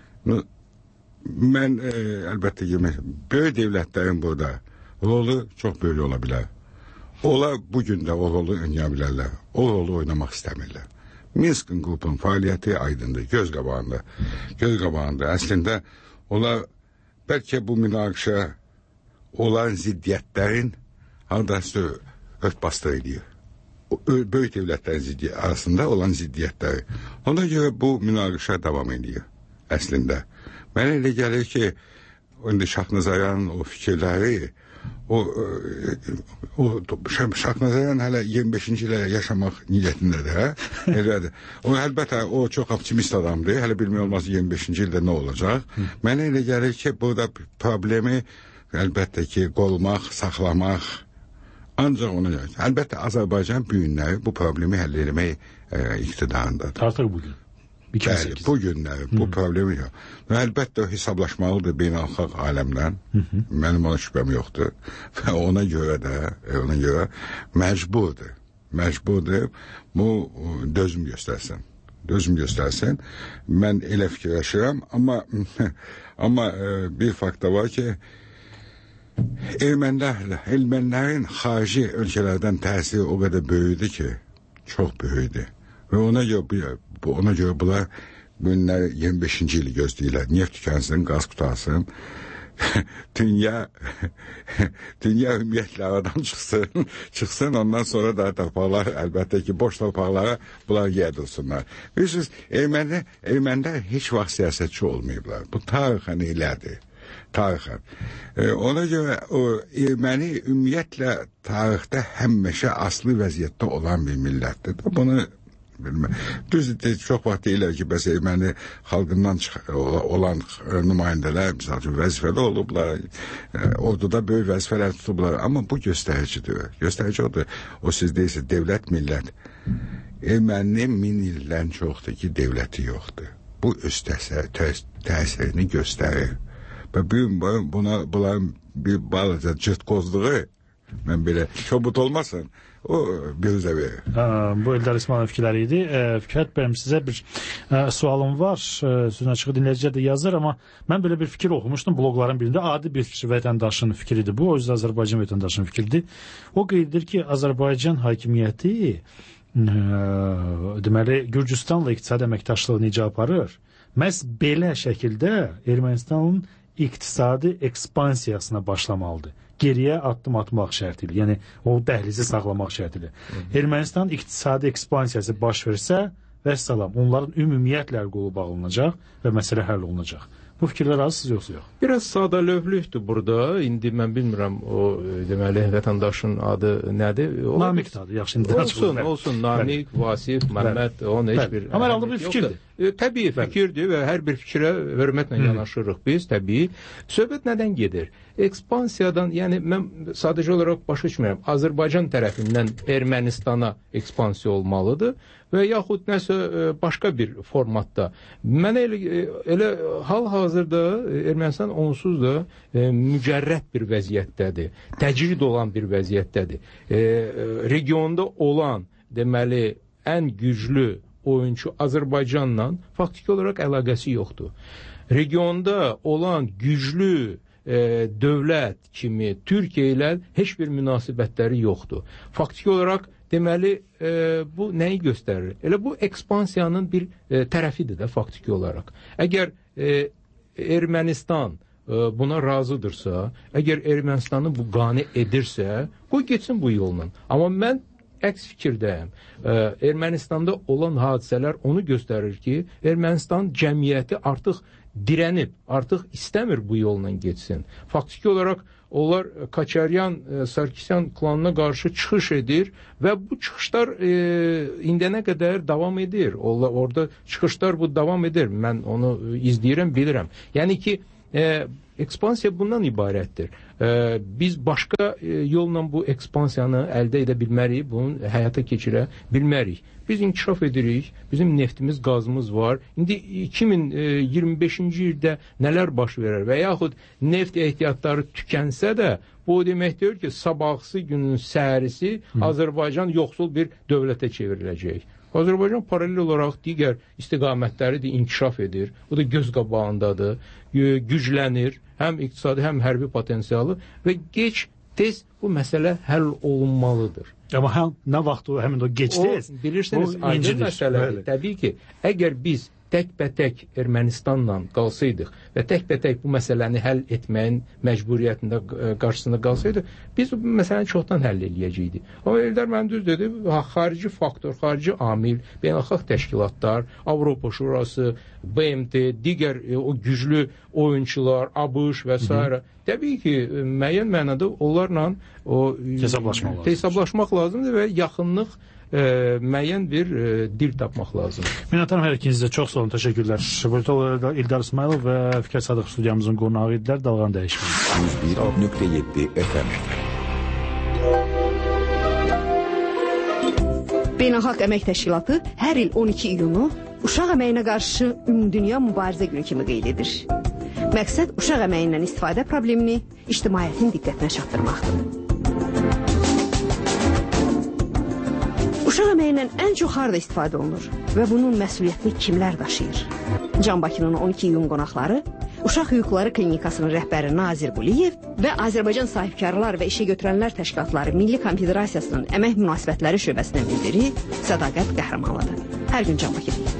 mən ə, əlbəttə ki, böyük devlətlərin burada rolu çox böyük ola bilər. Onlar bugün də o rolu oynaya bilərlər. O rolu oynamaq istəmirlər. Minsk'in qrupun fəaliyyəti aydındır, göz qabağında. Göz qabağında. Əslində, onlar bəlkə bu münaqişə olan ziddiyyətlərin haradasa örtbasdır edir. Böyük devlətlərin arasında olan ziddiyyətləri. Ona görə bu münaqişə davam edir əslində. Mənə elə gəlir ki, Şahnazaryanın o fikirləri, o, o Şahnazaryan hələ iyirmi beşinci ilə yaşamaq niyyətindədir, hə? Elədir. O, əlbəttə, o çox optimist adamdır. Hələ bilmək olmaz iyirmi beşinci ildə nə olacaq. Mənə elə gəlir ki, burada problemi əlbəttə ki, qolmaq, saxlamaq, ancaq ona gəlir. Əlbəttə, Azərbaycan bu günləri bu problemi həll etmək e, iqtidarındadır. Artıq bugün. Bəli, bu günləri, bu problemi yox. Əlbəttə, hesablaşmalıdır beynəlxalq aləmdən. Mənim ona şübhəm yoxdur. Və ona görə də, ona görə məcburdur. Məcburdur. Bu dözüm göstərsin. Dözüm göstərsin. Mən elə fikirləşirəm, amma amma bir fakt da var ki, ermənilər, ermənilərin xarici ölkələrdən təsiri o qədər böyüdü ki, çox böyüdü. Və ona görə, ona görə bunlar günlər iyirmi beşinci ili gözləyirlər. Neft tükənsin, qaz qutarsın. dünya dünya ümumiyyətlə aradan çıxsın, çıxsın, ondan sonra da torpaqlar, əlbəttə ki, boş torpaqlara bunlar yedilsinlər. Bilirsiniz, erməni, ermənilər heç vaxt siyasətçi olmayıblar. Bu tarixən elədir. Tarixən. E, ona görə o erməni ümumiyyətlə tarixdə həmişə aslı vəziyyətdə olan bir millətdir. Bunu bilmem. Düzdür, çox vaxt deyirlər ki, bəs erməni xalqından olan nümayəndələr, misal üçün, vəzifəli olublar, orduda böyük vəzifələr tutublar, amma bu göstəricidir. Göstərici odur. O siz deyirsiniz, devlət, millət. Erməninin min ildən çoxdur ki, devləti yoxdur. Bu öz təsirini göstərir. Və buna, bunların bir balaca cırtqozluğu, mən belə çobut olmasın, o biruzə verir. Bu Eldar İsmail'in fikirləri idi. Fikrət bəyəm, sizə bir sualım var. Sözün açığı dinləyicilər də yazır, amma mən belə bir fikir oxumuşdum blogların birində. Adi bir vətəndaşın fikridir bu. O yüzden Azərbaycan vətəndaşının fikridir. O qeyd edir ki, Azərbaycan hakimiyyəti deməli, Gürcüstanla iqtisadi əməkdaşlığı necə aparır? Məhz belə şəkildə Ermənistanın iqtisadi ekspansiyasına başlamalıdır. Geriyə addım atmaq şərtilə, yəni o dəhlizi saxlamaq şərtilə. Ermənistan iqtisadi ekspansiyası baş versə, vəssalam, onların ümumiyyətlə qolu bağlanacaq və məsələ həll olunacaq. Bu fikirlər azsız yoxsa yox? Biraz sadəlövlükdür burada. İndi mən bilmirəm o deməli vətəndaşın adı nədir? O, Namikdir adı, yaxşı. Olsun, olsun. Namik, Vasif, Məmməd, onun heç bir... Amma herhalde bir fikirdir. E, təbii fikirdir və hər bir fikrə hörmətlə yanaşırıq biz, təbii. Söhbət nədən gedir? Ekspansiyadan, yəni mən sadəcə olaraq başa düşmürəm. Azərbaycan tərəfindən Ermənistana ekspansiya olmalıdır və yaxud nəsə başqa bir formatda. Mənə elə, elə hal-hazırda Ermənistan onsuz da e, mücərrət bir vəziyyətdədir. Təcrid olan bir vəziyyətdədir. E, regionda olan, deməli, ən güclü oyuncu Azərbaycanla faktiki olaraq əlaqəsi yoxdur. Regionda olan güclü e, dövlət kimi Türkiyə ilə heç bir münasibətləri yoxdur. Faktiki olaraq deməli e, bu nəyi göstərir? Elə bu ekspansiyanın bir e, tərəfidir də faktiki olaraq. Əgər e, Ermənistan e, buna razıdırsa, əgər Ermənistanı bu qane edirsə, qoy getsin bu yolla. Amma mən əks fikirdəyəm. E, Ermənistanda olan hadisələr onu göstərir ki, Ermənistan cəmiyyəti artıq dirənib, artıq istəmir bu yolla getsin. Faktiki olaraq onlar Kaçaryan, e, Sarkisyan klanına qarşı çıxış edir və bu çıxışlar e, indiyənə qədər davam edir. Onlar, orada çıxışlar bu davam edir. Mən onu izləyirəm, bilirəm. Yəni ki, e, ekspansiya bundan ibarətdir. E, biz başqa e, yolla bu ekspansiyanı əldə edə bilmərik, bunu həyata keçirə bilmərik. Biz inkişaf edirik, bizim neftimiz, qazımız var. İndi iki min iyirmi beşinci ildə nələr baş verir və yaxud neft ehtiyatları tükənsə də, bu deməkdir ki, sabahsı günün səhərisi Azərbaycan yoxsul bir dövlətə çevriləcək. Azərbaycan paralel olaraq digər istiqamətləri də inkişaf edir. Bu da göz qabağındadır, güclənir, həm iqtisadi, həm hərbi potensialı və gec tez bu məsələ həll olunmalıdır. Amma həm, nə vaxt o, həmin o gec tez? O, bilirsiniz, aydın məsələdir. Təbii ki, əgər biz tək-bətək Ermənistanla qalsaydıq və tək-bətək bu məsələni həll etməyin məcburiyyətində qarşısında qalsaydıq, biz bu məsələni çoxdan həll eləyəcəkdik. Amma Eldar mənim düz dedi, xarici faktor, xarici amil, beynəlxalq təşkilatlar, Avropa Şurası, B M T, digər e, o güclü oyunçular, ABŞ və s. Təbii ki, müəyyən mənada onlarla o hesablaşmaq lazımdır. Hesablaşmaq lazımdır və yaxınlıq E, müəyyən bir e, dil tapmaq lazım. Minnətdarım hər ikinizə, çox sağ olun, təşəkkürlər. Politolog İldar İsmailov və Fikret Sadıq studiyamızın qonağı idilər. Dalğan dəyişməyin. yüz bir nöqtə yeddi F M. Beynəlxalq Əmək Təşkilatı hər il on iki iyunu uşaq əməyinə qarşı Ümumdünya Mübarizə Günü kimi qeyd edir. Məqsəd uşaq əməyindən istifadə problemini ictimaiyyətin diqqətinə çatdırmaqdır. Uşaq əməyindən ən çox harda istifadə olunur və bunun məsuliyyətini kimlər daşıyır? Can Bakının on iki iyun qonaqları Uşaq Hüquqları Klinikasının rəhbəri Nazir Quliyev və Azərbaycan Sahibkarlar və İşə Götürənlər Təşkilatları Milli Konfederasiyasının Əmək Münasibətləri şöbəsinin lideri Sədaqət Qəhrəmanlıdır. Hər gün Can Bakıda.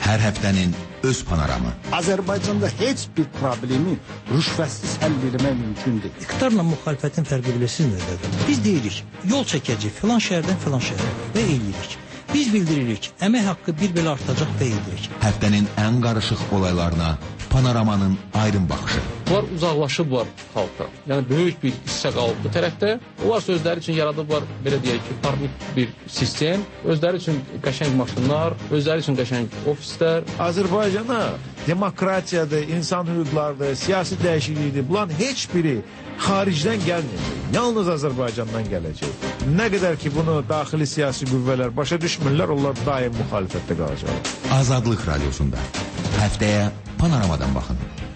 Hər həftənin öz panoramı. Azərbaycanda heç bir problemi rüşvətsiz həll etmək mümkündür. İqtidarla müxalifətin fərqi bilirsiniz nədir? Biz deyirik, yol çəkəcək filan şəhərdən filan şəhərə və eləyirik. Biz bildiririk, əmək haqqı bir belə artacaq və edirik. Həftənin ən qarışıq olaylarına panoramanın aydın baxışı. Onlar uzaqlaşıblar xalqdan. Yəni böyük bir hissə qalıb bu tərəfdə. Onlar özləri üçün yaradıblar, belə deyək ki, parnik bir sistem. Özləri üçün qəşəng maşınlar, özləri üçün qəşəng ofislər. Azərbaycana demokratiyadır, insan hüquqlarıdır, siyasi dəyişiklikdir. Bunların heç biri xaricdən gəlməyəcək. Yalnız Azərbaycandan gələcək. Nə qədər ki, bunu daxili siyasi qüvvələr başa düşmürlər, onlar daim müxalifətdə qalacaq. Azadlıq Radiosunda həftəyə panoramadan baxın.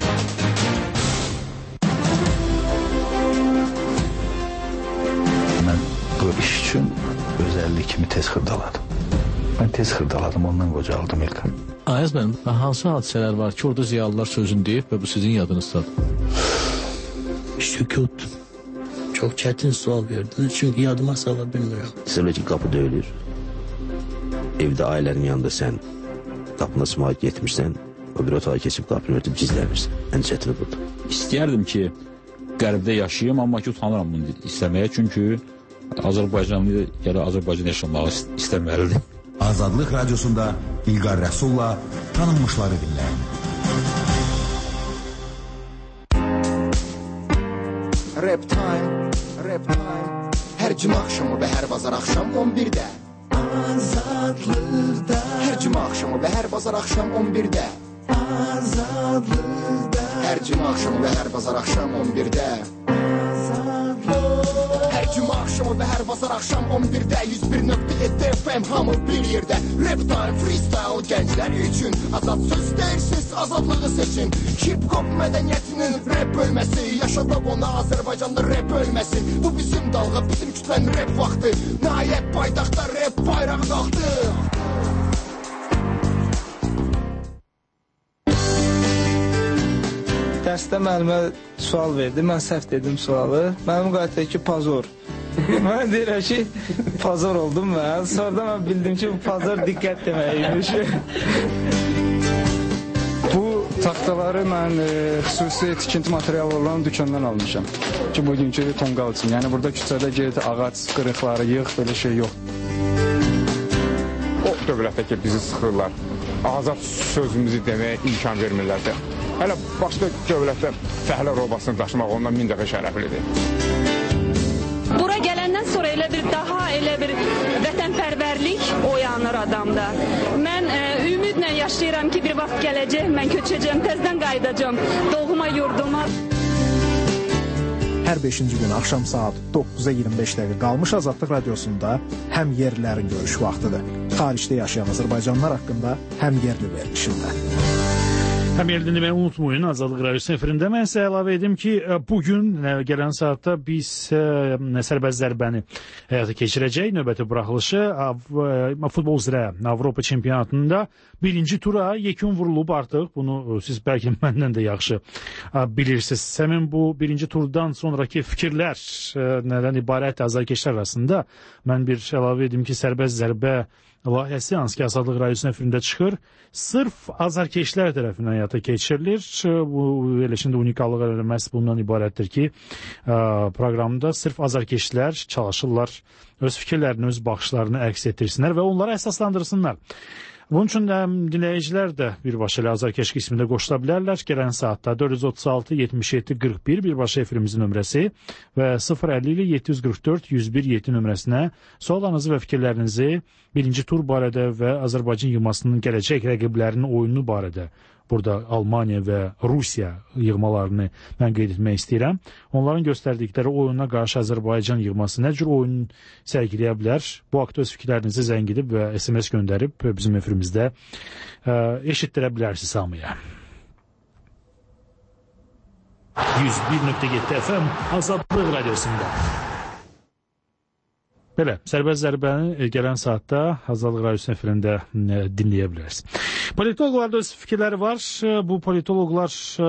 Mən bu iş üçün özəllik kimi tez xırdaladım. Mən tez xırdaladım, ondan qocaldım İlkan. Ayaz mənim, hansı hadisələr var ki, orada ziyalılar sözünü deyib və bu sizin yadınızdadır? Sükut. Çox çətin sual verdiniz, çünki yadıma sala bilmirəm. Desələr ki, qapı döyülür. Evdə ailənin yanında sən qapına sımaya getmirsən, o bir otağa keçib qapını örtüb gizlənirsən. Ən çətini budur. İstəyərdim ki, qərbdə yaşayayım, amma ki, utanıram bunu istəməyə, çünki Azərbaycanlı ya Azərbaycan yaşamağı istəməlidir. Azadlıq Radiosunda İlqar Rəsulla tanınmışları dinləyin. Rap time, rap time. Hər cümə axşamı və hər bazar axşam on birdə. Azadlıqda. Hər cümə axşamı və hər bazar axşam on birdə. Azadlıqda. Hər cümə axşamı və hər bazar axşam on birdə. Hər cümə axşamı və hər bazar axşam on birdə. yüz bir nöqtə yeddi F M hamı bir yerdə. Rap time, freestyle gənclər üçün. Azad söz deyirsiz, azadlığı seçin. Hip-hop mədəniyyətinin rap bölməsi. Yaşadaq ona Azərbaycanda rap ölməsi. Bu bizim dalğa, bizim kütlənin rap vaxtı. Nəhayət paytaxtda rap bayrağı qalxdı. Dərsdə müəllimə sual verdi, mən səhv dedim sualı. Mənim qayıtdı ki, pazor. Mən deyirəm ki, pazor oldum mən. Sonra mən bildim ki, pazor diqqət deməkiymiş. Bu taxtaları mən e, xüsusi tikinti materialı olan dükkandan almışam. Ki, bugünkü tonqal üçün. Yəni, burada küçədə get, ağac qırıqları yığ, belə şey yox. O dövlətdə ki, bizi sıxırlar. Azad sözümüzü deməyə imkan vermirlərsə. Hələ başqa dövlətdə fəhlə robasını daşımaq ondan min dəfə şərəflidir. Bura gələndən sonra elə bir daha elə bir vətənpərvərlik oyanır adamda. Mən e, ümidlə yaşayıram ki, bir vaxt gələcək, mən köçəcəm, təzdən qayıdacam doğma yurduma. Hər beşinci gün axşam saat doqquza iyirmi beş dəqiqə qalmış Azadlıq Radiosunda həm yerlilərin görüş vaxtıdır. Xaricdə yaşayan Azərbaycanlılar haqqında həm yerli verilişində. Həm yerli dinləməyi unutmayın, Azadlıq Radiosu efirində. Mən sizə əlavə edim ki, bugün gələn saatda biz sərbəst zərbəni həyata keçirəcək. Növbəti buraxılışı futbol üzrə Avropa çempionatında birinci tura yekun vurulub artıq. Bunu siz bəlkə məndən də yaxşı bilirsiniz. Həmin bu birinci turdan sonraki fikirlər nədən ibarət azarkeşlər arasında mən bir əlavə edim ki, sərbəst zərbə layihəsi hansı ki, Azadlıq Radiosu efirində çıxır. Sırf azarkeşlər tərəfindən həyata keçirilir. Bu verilişində unikallıq eləməsi bundan ibarətdir ki, proqramda sırf azarkeşlər çalışırlar öz fikirlərini, öz baxışlarını əks etdirsinlər və onları əsaslandırsınlar. Bunun üçün də dinləyicilər də birbaşa ilə azarkeş qismində qoşula bilərlər. Gələn saatda dörd yüz otuz altı yetmiş yeddi qırx bir birbaşa efirimizin nömrəsi və sıfır əlli ilə yeddi yüz qırx dörd yüz bir yeddi nömrəsinə suallarınızı və fikirlərinizi birinci tur barədə və Azərbaycan yığmasının gələcək rəqiblərinin oyunu barədə burada Almaniya və Rusiya yığmalarını mən qeyd etmək istəyirəm. Onların göstərdikləri oyuna qarşı Azərbaycan yığması nə cür oyun sərgiləyə bilər? Bu haqda öz fikirlərinizi zəng edib və S M S göndərib bizim efirimizdə ə, eşitdirə bilərsiniz hamıya. yüz bir nöqtə yeddi F M Azadlıq Radiosunda. Belə, sərbəst zərbəni gələn saatda Azadlıq Radiosunun efirində dinləyə bilərsiniz. Politologlarda öz fikirləri var. Bu politologlar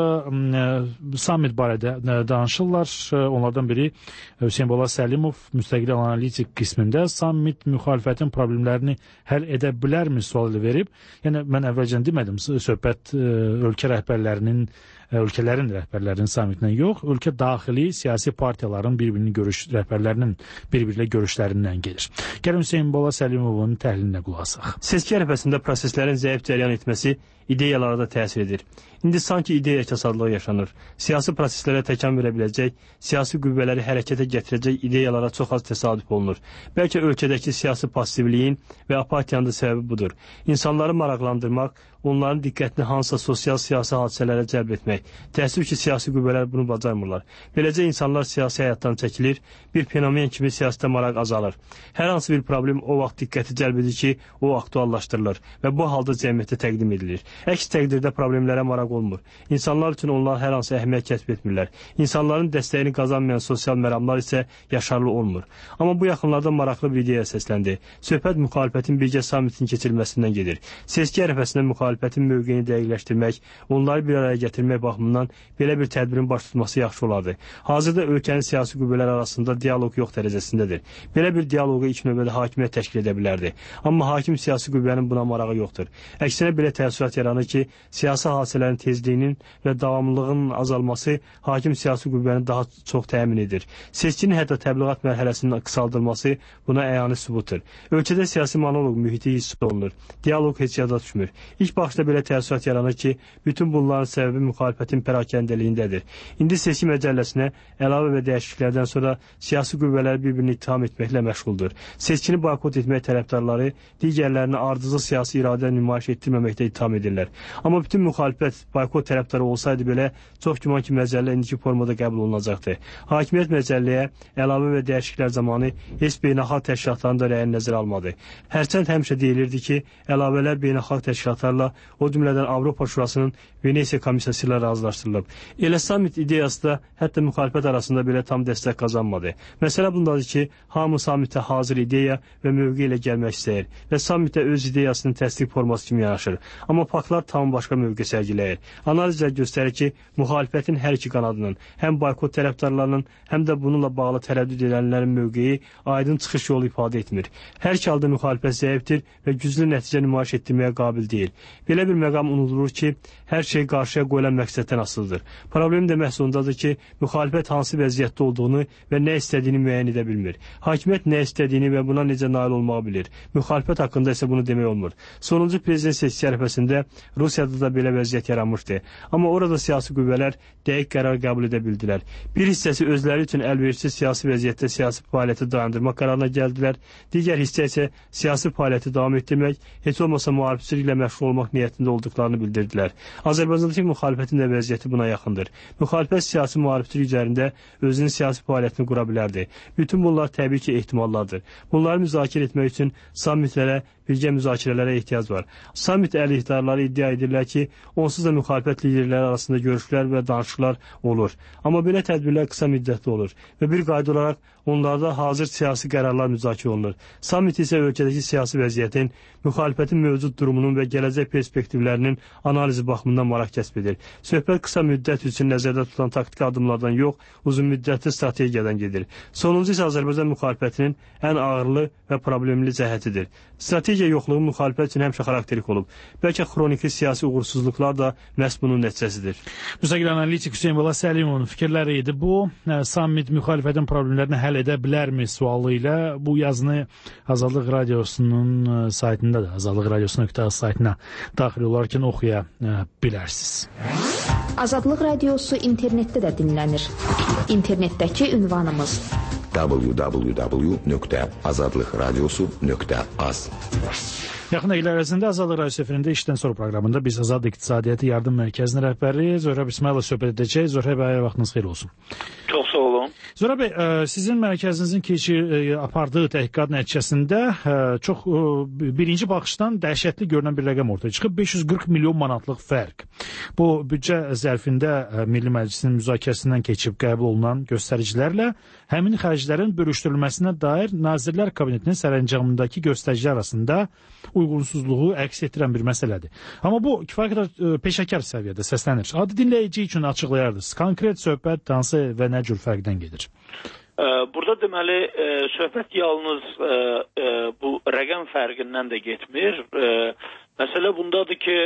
sammit barədə danışırlar. Onlardan biri Hüseyn Bola Səlimov müstəqil analitik qismində sammit müxalifətin problemlərini həll edə bilərmi sualı verib. Yəni, mən əvvəlcən demədim, söhbət ölkə rəhbərlərinin ölkələrin rəhbərlərinin sammitindən yox, ölkə daxili siyasi partiyaların bir-birinin görüş rəhbərlərinin bir-birilə görüşlərindən gedir. Gəlin Hüseyn Bola Səlimovun təhlilinə qulaq asaq. Seçki ərəfəsində proseslərin zəif cərəyan etməsi ideyalara da təsir edir. İndi sanki ideya kasadlığı yaşanır. Siyasi proseslərə təkan verə biləcək, siyasi qüvvələri hərəkətə gətirəcək ideyalara çox az təsadüf olunur. Bəlkə ölkədəki siyasi passivliyin və apatiyanın da səbəbi budur. İnsanları maraqlandırmaq, onların diqqətini hansısa sosial siyasi hadisələrə cəlb etmək. Təəssüf ki, siyasi qüvvələr bunu bacarmırlar. Beləcə insanlar siyasi həyatdan çəkilir, bir fenomen kimi siyasətə maraq azalır. Hər hansı bir problem o vaxt diqqəti cəlb edir ki, o aktuallaşdırılır və bu halda cəmiyyətə təqdim edilir. Əks təqdirdə problemlərə maraq olmur. İnsanlar üçün onlar hər hansı əhəmiyyət kəsb etmirlər. İnsanların dəstəyini qazanmayan sosial məramlar isə yaşarlı olmur. Amma bu yaxınlarda maraqlı bir ideya səsləndi. Söhbət müxalifətin birgə sammitin keçirilməsindən gedir. Seçki ərəfəsində müxalifətin mövqeyini dəqiqləşdirmək, onları bir araya gətirmək baxımından belə bir tədbirin baş tutması yaxşı olardı. Hazırda ölkənin siyasi qüvvələr arasında dialoq yox dərəcəsindədir. Belə bir dialoqa ilk növbədə hakimiyyət təşkil edə bilərdi. Amma hakim siyasi qüvvənin buna marağı yoxdur. Əksinə belə təəssürat yaranır ki, siyasi hadisələrin tezliyinin və davamlılığının azalması hakim siyasi qüvvəni daha çox təmin edir. Seçkinin hətta təbliğat mərhələsinin qısaldılması buna əyani sübutdur. Ölkədə siyasi monoloq mühiti hiss olunur. Dialoq heç yada düşmür. İlk başda belə təəssürat yaranır ki, bütün bunların səbəbi müxalifətin pərakəndəliyindədir. İndi seçki məcəlləsinə əlavə və dəyişikliklərdən sonra siyasi qüvvələr bir-birini ittiham etməklə məşğuldur. Seçkini boykot etmək tərəfdarları digərlərini ardıcıl siyasi iradə nümayiş etdirməməkdə ittiham edirlər. Amma bütün müxalifət boykot tərəfdarı olsaydı belə, çox güman ki, məcəllə indiki formada qəbul olunacaqdı. Hakimiyyət məcəlləyə əlavə və dəyişikliklər zamanı heç beynəlxalq təşkilatların da rəyini nəzərə almadı. Hərçənd həmişə deyilirdi ki, əlavələr beynəlxalq təşkilatlarla, o cümlədən Avropa Şurasının Venesiya komissiyası ilə razılaşdırılıb. Elə sammit ideyası da hətta müxalifət arasında belə tam dəstək qazanmadı. Məsələ bundadır ki, hamı sammitə hazır ideya və mövqe ilə gəlmək istəyir və sammitə öz ideyasının təsdiq forması kimi yanaşır. Amma faktlar tam başqa mövqe sərgiləyir. Analizlər göstərir ki, müxalifətin hər iki qanadının, həm boykot tərəfdarlarının, həm də bununla bağlı tərəddüd edənlərin mövqeyi aydın çıxış yolu ifadə etmir. Hər iki halda müxalifət zəifdir və güclü nəticə nümayiş etdirməyə qabil deyil. Belə bir məqam unudulur ki, hər şey qarşıya qoyulan məqsəddən asılıdır. Problem də məhz ondadır ki, müxalifət hansı vəziyyətdə olduğunu və nə istədiyini müəyyən edə bilmir. Hakimiyyət nə istədiyini və buna necə nail olmağı bilir. Müxalifət haqqında isə bunu demək olmur. Sonuncu prezident seçki ərəfəsində Rusiyada da belə vəziyyət yaranmışdı. Amma orada siyasi qüvvələr dəqiq qərar qəbul edə bildilər. Bir hissəsi özləri üçün əlverişsiz siyasi vəziyyətdə siyasi fəaliyyəti dayandırmaq qərarına gəldilər. Digər hissə isə siyasi fəaliyyəti davam etdirmək, heç olmasa müharibçiliklə məşğul olmaq niyyətində olduqlarını bildirdilər. Azərbaycandakı müxalifətin də vəziyyəti buna yaxındır. Müxalifət siyasi müharibçilik üzərində özünün siyasi fəaliyyətini qura bilərdi. Bütün bunlar təbii ki, ehtimallardır. Bunları müzakirə etmək üçün sammitlərə, birgə müzakirələrə ehtiyac var. Sammit əleyhdarları iddia edirlər ki, onsuz da müxalifət liderləri arasında görüşlər və danışıqlar olur. Amma belə tədbirlər qısa müddətli olur və bir qayda olaraq onlarda hazır siyasi qərarlar müzakirə olunur. Sammit isə ölkədəki siyasi vəziyyətin, müxalifətin mövcud durumunun və gələcək perspektivlərinin analizi baxımından maraq kəsb edir. Söhbət qısa müddət üçün nəzərdə tutulan taktiki addımlardan yox, uzun müddətli strategiyadan gedir. Sonuncu isə Azərbaycan müxalifətinin ən ağırlı və problemli cəhətidir. Strategiya yoxluğu müxalifət üçün həmişə xarakterik olub. Bəlkə xroniki siyasi uğursuzluqlar da məhz bunun nəticəsidir. Müstəqil analitik Hüseyn Bola Səlimovun fikirləri idi. Bu, sammit müxalifətin problemlərini həll edə bilərmi sualı ilə bu yazını Azadlıq Radiosunun saytında da, azadlıq radiosu nöqtə az saytına daxil olarkən oxuya bilərsiniz. Azadlıq Radiosu internetdə də dinlənir. İnternetdəki ünvanımız w w w nöqtə azadlıq radiosu nöqtə az. Yaxın dəqiqələr ərzində Azadlıq Radiosu efirində işdən sonra proqramında biz Azad İqtisadiyyatı Yardım Mərkəzinin rəhbəri Zöhrəb İsmayılova söhbət edəcək. Zöhrəb bəy, vaxtınız xeyir olsun. Çox sağ olun. Zöhrəb bəy, sizin mərkəzinizin keçir apardığı təhqiqat nəticəsində çox birinci baxışdan dəhşətli görünən bir rəqəm ortaya çıxıb. beş yüz qırx milyon manatlıq fərq. Bu büdcə zərfində Milli Məclisin müzakirəsindən keçib qəbul olunan göstəricilərlə həmin xərclərin bölüşdürülməsinə dair Nazirlər Kabinetinin sərəncamındakı göstəricilər arasında uyğunsuzluğu əks etdirən bir məsələdir. Amma bu kifayət qədər peşəkar səviyyədə səslənir. Adi dinləyici üçün açıqlayardınız. Konkret söhbət hansı və nə cür fərqdən gedir? Burada deməli söhbət yalnız bu rəqəm fərqindən də getmir. Məsələ bundadır ki,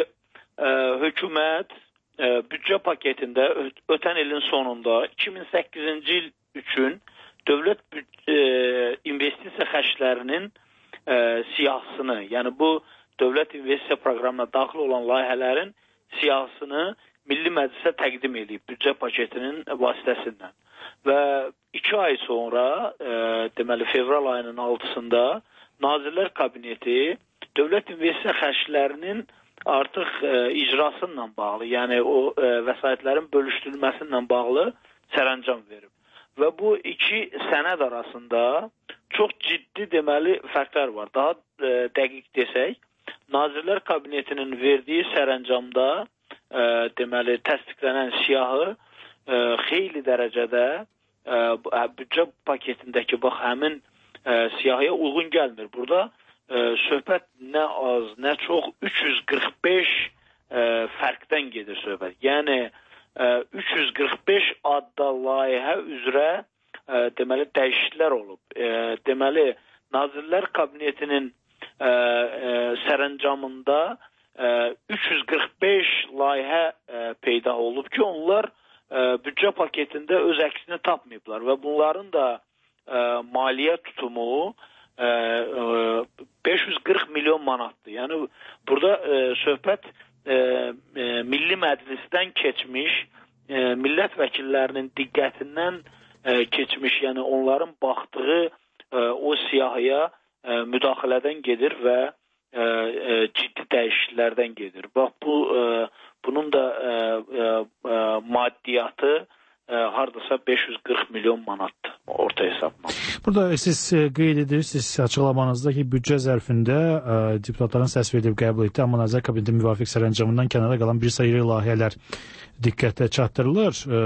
hökumət büdcə paketində ötən ilin sonunda iki min səkkizinci il üçün dövlət investisiya xərclərinin siyahısını, yəni bu dövlət investisiya proqramına daxil olan layihələrin siyahısını Milli Məclisə təqdim edib büdcə paketinin vasitəsindən. Və iki ay sonra, e, deməli fevral ayının altısında Nazirlər Kabineti dövlət investisiya xərclərinin artıq e, icrasıyla bağlı, yəni o e, vəsaitlərin bölüşdürülməsindən bağlı sərəncam verib. Və bu iki sənəd arasında çox ciddi deməli fərqlər var. Daha e, dəqiq desək, Nazirlər Kabinetinin verdiyi sərəncamda e, deməli təsdiqlənən siyahı e, xeyli dərəcədə e, büdcə paketindəki bax həmin e, siyahıya uyğun gəlmir. Burada e, söhbət nə az, nə çox üç yüz qırx beş e, fərqdən gedir söhbət. Yəni e, üç yüz qırx beş adda layihə üzrə e, deməli dəyişikliklər olub. E, deməli Nazirlər Kabinetinin e, e, sərəncamında e, üç yüz qırx beş layihə e, peyda olub ki, onlar e, büdcə paketində öz əksini tapmayıblar və bunların da e, maliyyə tutumu e, e, beş yüz qırx milyon manatdır. Yəni burada e, söhbət e, e, Milli Məclisdən keçmiş, e, millət vəkillərinin diqqətindən e, keçmiş, yəni onların baxdığı e, o siyahıya e, müdaxilədən gedir və e, e, ciddi dəyişikliklərdən gedir. Bax bu e, bunun da e, e, maddiyatı e, hardasa beş yüz qırx milyon manatdır orta hesabla. Burada siz qeyd edirsiniz açıqlamanızda ki, büdcə zərfində ə, deputatların səs verib qəbul etdi, amma Nazirlər Kabineti müvafiq sərəncamından kənara qalan bir sayı layihələr diqqətə çatdırılır. Ə,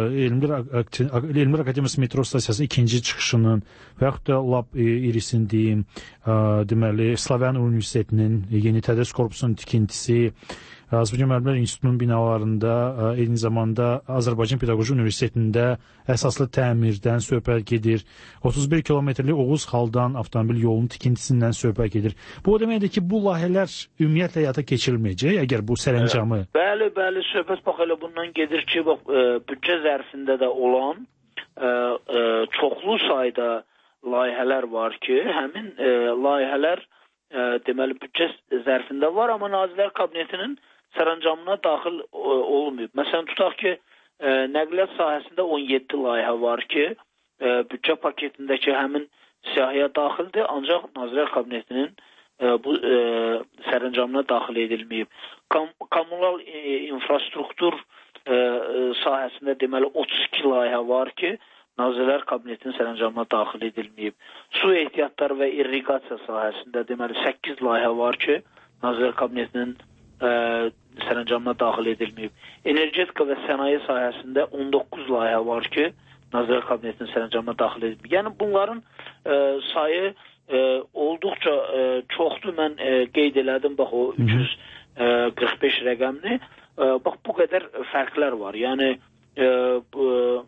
Elmlər Akademiyası metro stasiyası ikinci çıxışının və yaxud da lap e, irisini deyim, ə, deməli Slavyan Universitetinin yeni tədris korpusunun tikintisi, Azərbaycan Müəllimlər İnstitutunun binalarında, eyni zamanda Azərbaycan Pedaqoji Universitetində əsaslı təmirdən söhbət gedir. otuz bir kilometrlik Oğuz Xaldan avtomobil yolunun tikintisindən söhbət gedir. Bu o deməkdir ki, bu layihələr ümumiyyətlə həyata keçirilməyəcək, əgər bu sərəncamı... Bəli, bəli, söhbət bax elə bundan gedir ki, bax, büdcə zərfində də olan ə, ə, çoxlu sayda layihələr var ki, həmin ə, layihələr ə, deməli büdcə zərfində var, amma Nazirlər Kabinetinin sərəncamına daxil olmayıb. Məsələn, tutaq ki, e, nəqliyyat sahəsində on yeddi layihə var ki, e, büdcə paketindəki həmin siyahıya daxildir, ancaq Nazirlər Kabinetinin e, bu e, sərəncamına daxil edilməyib. Kam kommunal e, infrastruktur e, sahəsində deməli otuz iki layihə var ki, Nazirlər Kabinetinin sərəncamına daxil edilməyib. Su ehtiyatları və irriqasiya sahəsində deməli səkkiz layihə var ki, Nazirlər Kabinetinin e, sərəncamına daxil edilməyib. Energetika və sənaye sahəsində on doqquz layihə var ki, Nazirlər Kabinetinin sərəncamına daxil edilməyib. Yəni bunların e, sayı e, olduqca e, çoxdur. Mən e, qeyd elədim bax o üç yüz qırx beş rəqəmini. E, bax bu qədər fərqlər var. Yəni e, bu,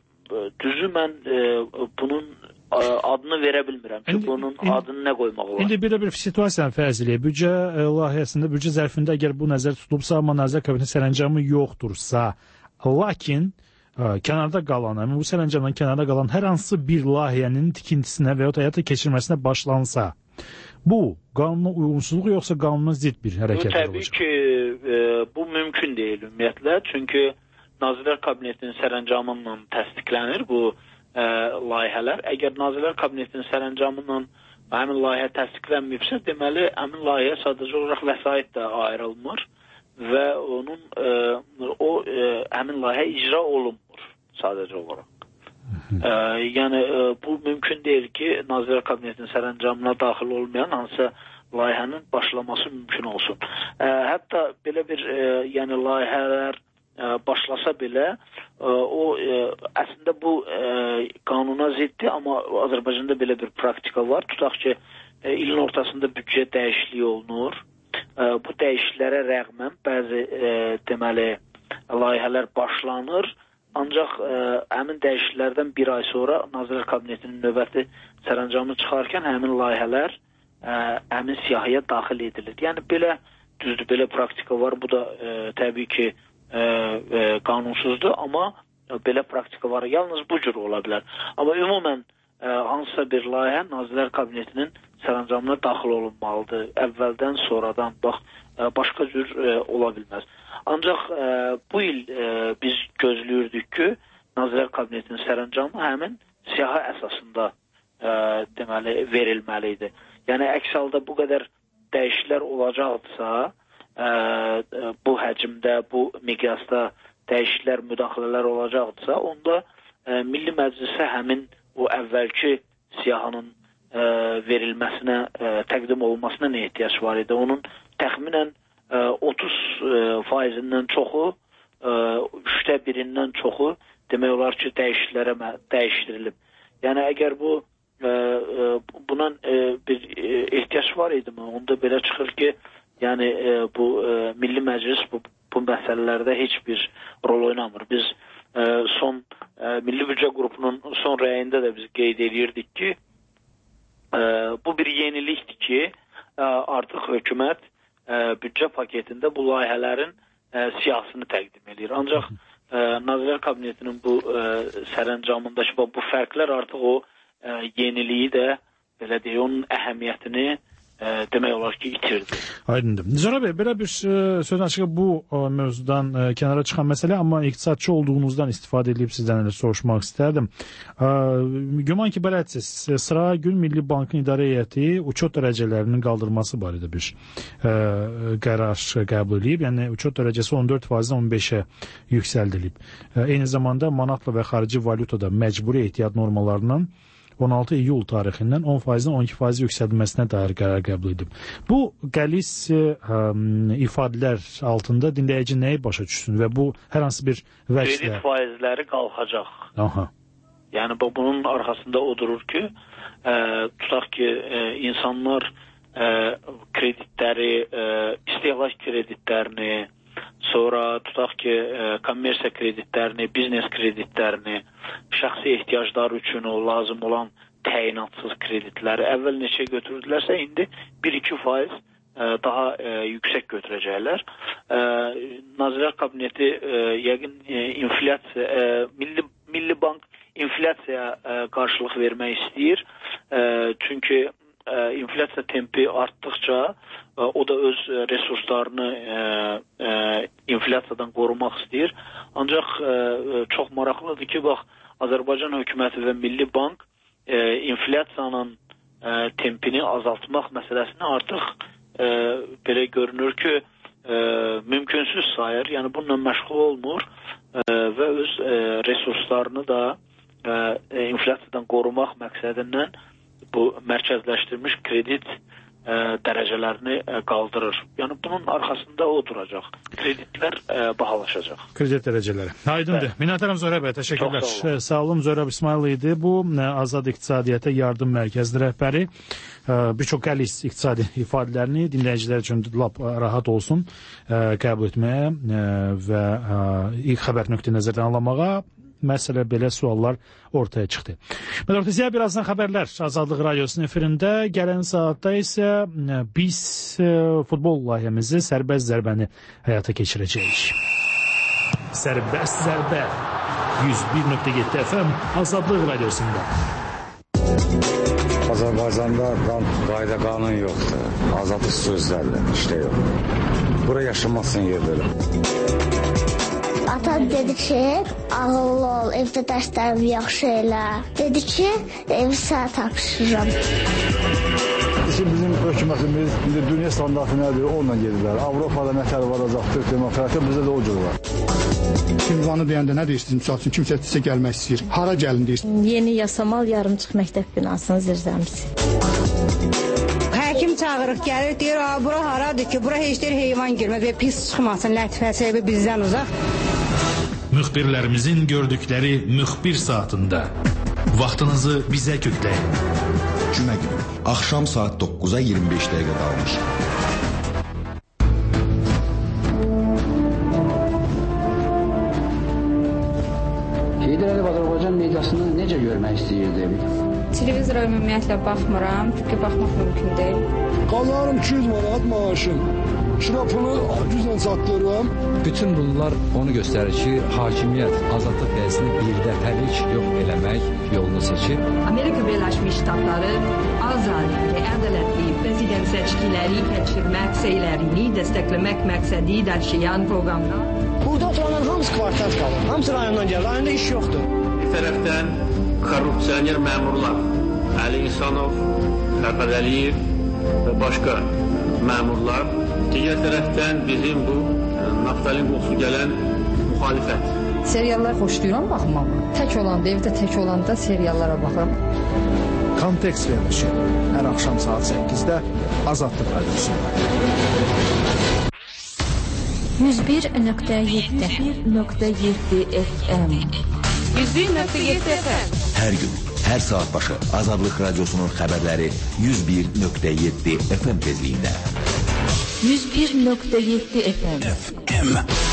düzü mən e, bunun adını verə bilmirəm ki, indi, bunun indi, adını nə qoymaq olar? İndi belə bir situasiyanı fərz eləyək. Büdcə layihəsində, büdcə zərfində əgər bu nəzər tutulubsa, amma Nazirlər Kabinetinin sərəncamı yoxdursa, lakin ə, kənarda qalan, yəni bu sərəncamdan kənarda qalan hər hansı bir layihənin tikintisinə və ya həyata keçirilməsinə başlansa, bu qanuna uyğunsuzluq yoxsa qanuna zidd bir hərəkət olacaq? Təbii ki, e, bu mümkün deyil ümumiyyətlə, çünki Nazirlər Kabinetinin sərəncamından təsdiqlənir bu Ə, layihələr. Əgər Nazirlər Kabinetinin sərəncamından həmin layihə təsdiqlənməyibsə, deməli, həmin layihə sadəcə olaraq vəsait də ayrılmır və onun ə, o ə, həmin layihə icra olunmur sadəcə olaraq. Ə, yəni, ə, bu mümkün deyil ki, Nazirlər Kabinetinin sərəncamına daxil olmayan hansısa layihənin başlaması mümkün olsun. Ə, hətta belə bir ə, yəni layihələr başlasa belə o əslində bu qanuna ziddir, amma Azərbaycanda belə bir praktika var. Tutaq ki, ilin ortasında büdcə dəyişikliyi olunur. Bu dəyişikliklərə rəğmən bəzi deməli layihələr başlanır. Ancaq həmin dəyişikliklərdən bir ay sonra Nazirlər Kabinetinin növbəti sərəncamı çıxarkən həmin layihələr həmin siyahıya daxil edilir. Yəni belə düzdür, belə praktika var. Bu da təbii ki E, e, qanunsuzdur, amma belə praktika var. Yalnız bu cür ola bilər. Amma ümumən e, hansısa bir layihə Nazirlər Kabinetinin sərəncamına daxil olunmalıdır. Əvvəldən, sonradan, bax, e, başqa cür e, ola bilməz. Ancaq e, bu il e, biz gözləyirdik ki, Nazirlər Kabinetinin sərəncamı həmin siyahı əsasında e, deməli verilməli idi. Yəni əks halda bu qədər dəyişikliklər olacaqdırsa, Ə, bu həcmdə, bu miqyasda dəyişikliklər, müdaxilələr olacaqdırsa, onda ə, Milli Məclisə həmin o əvvəlki siyahının ə, verilməsinə, ə, təqdim olunmasına nə ehtiyac var idi? Onun təxminən ə, otuz faizindən çoxu, ə, üçdə birindən çoxu demək olar ki, dəyişikliklərə dəyişdirilib. Yəni əgər bu ə, ə, buna ə, bir ehtiyac var idi mi? Onda belə çıxır ki, yəni e, bu e, Milli Məclis bu, bu məsələlərdə heç bir rol oynamır. Biz e, son e, Milli Büdcə qrupunun son rəyində də biz qeyd edirdik ki, e, bu bir yenilikdir ki, e, artıq hökumət e, büdcə paketində bu layihələrin e, siyasını təqdim edir. Ancaq e, Nazirlər Kabinetinin bu e, sərəncamındakı bu fərqlər artıq o e, yeniliyi də belə deyək, onun əhəmiyyətini E, demək olar ki, itirdi. Aydındır. Zora Bey, belə bir e, sözdən çıxıb bu e, mövzudan e, kənara çıxan məsələ, amma iqtisadçı olduğunuzdan istifadə edib sizdən elə soruşmaq istərdim. E, güman ki, belədsiz, sıra gün Milli Bankın idarə heyəti uçot dərəcələrinin qaldırması barədə bir e, qərar qəbul edib. Yəni, uçot dərəcəsi on dörd faizdən on beşə yüksəldilib. E, eyni zamanda manatla və xarici valyutada məcburi ehtiyat normalarının on altı iyul tarixindən on faizdən on iki faiz yüksəldilməsinə dair qərar qəbul edib. Bu qəlis ə, ifadələr altında dinləyici nəyi başa düşsün və bu hər hansı bir vəçlə... Kredit faizləri qalxacaq. Aha. Yəni bu, bunun arxasında o durur ki, ə, tutaq ki, ə, insanlar ə, kreditləri, ə, istehlak kreditlərini, sonra tutaq ki, ə, kommersiya kreditlərini, biznes kreditlərini, şəxsi ehtiyaclar üçün o lazım olan təyinatsız kreditləri əvvəl neçə götürdülərsə, indi bir iki faiz ə, daha ə, yüksək götürəcəklər. Ə, Nazirlər Kabineti ə, yəqin ə, inflyasiya, ə, Milli, Milli Bank inflyasiyaya ə, qarşılıq vermək istəyir. Ə, çünki ə, inflyasiya tempi artdıqca ə, o da öz resurslarını ə, ə, inflyasiyadan qorumaq istəyir. Ancaq ə, çox maraqlıdır ki, bax, Azərbaycan hökuməti və Milli Bank ə, inflyasiyanın ə, tempini azaltmaq məsələsini artıq ə, belə görünür ki, ə, mümkünsüz sayır. Yəni bununla məşğul olmur ə, və öz ə, resurslarını da ə, inflyasiyadan qorumaq məqsədindən bu mərkəzləşdirilmiş kredit ə, dərəcələrini ə, qaldırır. Yəni bunun arxasında o duracaq. Kreditlər ə, bahalaşacaq. Kredit dərəcələri. Aydındır. Minnətdaram Zöhrə bəy, təşəkkürlər. Çox sağ olun. Sağ olun, Zöhrə İsmail idi. Bu Azad İqtisadiyyata Yardım Mərkəzinin rəhbəri. Bir çox qəlis iqtisadi ifadələrini dinləyicilər üçün lap rahat olsun qəbul etməyə və ilk xəbər nöqteyi-nəzərdən anlamağa məsələ belə suallar ortaya çıxdı. Mədortisiyə birazdan xəbərlər Azadlıq Radiosunun efirində. Gələn saatda isə biz futbol layihəmizi sərbəst zərbəni həyata keçirəcəyik. Sərbəst zərbə yüz bir nöqtə yeddi F M Azadlıq Radiosunda. Azərbaycanda qayda qanun yoxdur. Azadlıq sözlərlə işlə yox. Bura yaşamazsın yerlərə. Atam dedi ki, ağıllı ol, evdə dərslərimi yaxşı elə. Dedi ki, evi sənə tapşırıram. Şimdi bizim hökumətimiz dünya standartı nədir, onunla gedirlər. Avropada nətər varacaqdır, demokratiya, bizdə də o cür var. Ünvanı deyəndə nə deyirsin? Misal üçün, kimsə sizə gəlmək istəyir. Hara gəlin deyirsin? Yeni Yasamal yarımçıq məktəb binasının zirzəmisi. Həkim çağırıq, gəlir, deyir, bura haradır ki, bura heç deyir heyvan girməz və pis çıxmasın, lətifəsi bizdən uzaq. müxbirlərimizin gördükləri müxbir saatında. Vaxtınızı bizə kökləyin. Cümə günü axşam saat doqquza iyirmi beş dəqiqə qalmış. Heydər Əliyev Azərbaycan mediasını necə görmək istəyirdim? Televizora ümumiyyətlə baxmıram, çünki baxmaq mümkün deyil. Qazalarım iki yüz manat maaşım. Şirapını güclə çatdırıram. Bütün bunlar onu göstərir ki, hakimiyyət azadlıq dəyəsini birdəfəlik yox eləmək yolunu seçib. Amerika Birləşmiş Ştatları azad və ədalətli prezident seçkiləri keçirmək səylərini dəstəkləmək məqsədi daşıyan proqramda. Burada oturanların hamısı kvartal qalır. Hamısı rayondan gəlir. Rayonda iş yoxdur. Bir tərəfdən korrupsioner məmurlar, Əli İhsanov, Fərhad Əliyev və başqa məmurlar. Digər tərəfdən bizim bu naftalin qoxusu gələn müxalifət. Seriallar xoşlayıram baxmağı. Tək olanda, evdə tək olanda seriallara baxıram. Kontekst verilişi hər axşam saat səkkizdə Azadlıq Radiosunda. yüz bir nöqtə yeddi nöqtə yeddi F M yüz bir nöqtə yeddi F M Hər gün, hər saat başı Azadlıq Radiosunun xəbərləri yüz bir nöqtə yeddi F M tezliyində. yüz bir nöqtə yeddi F M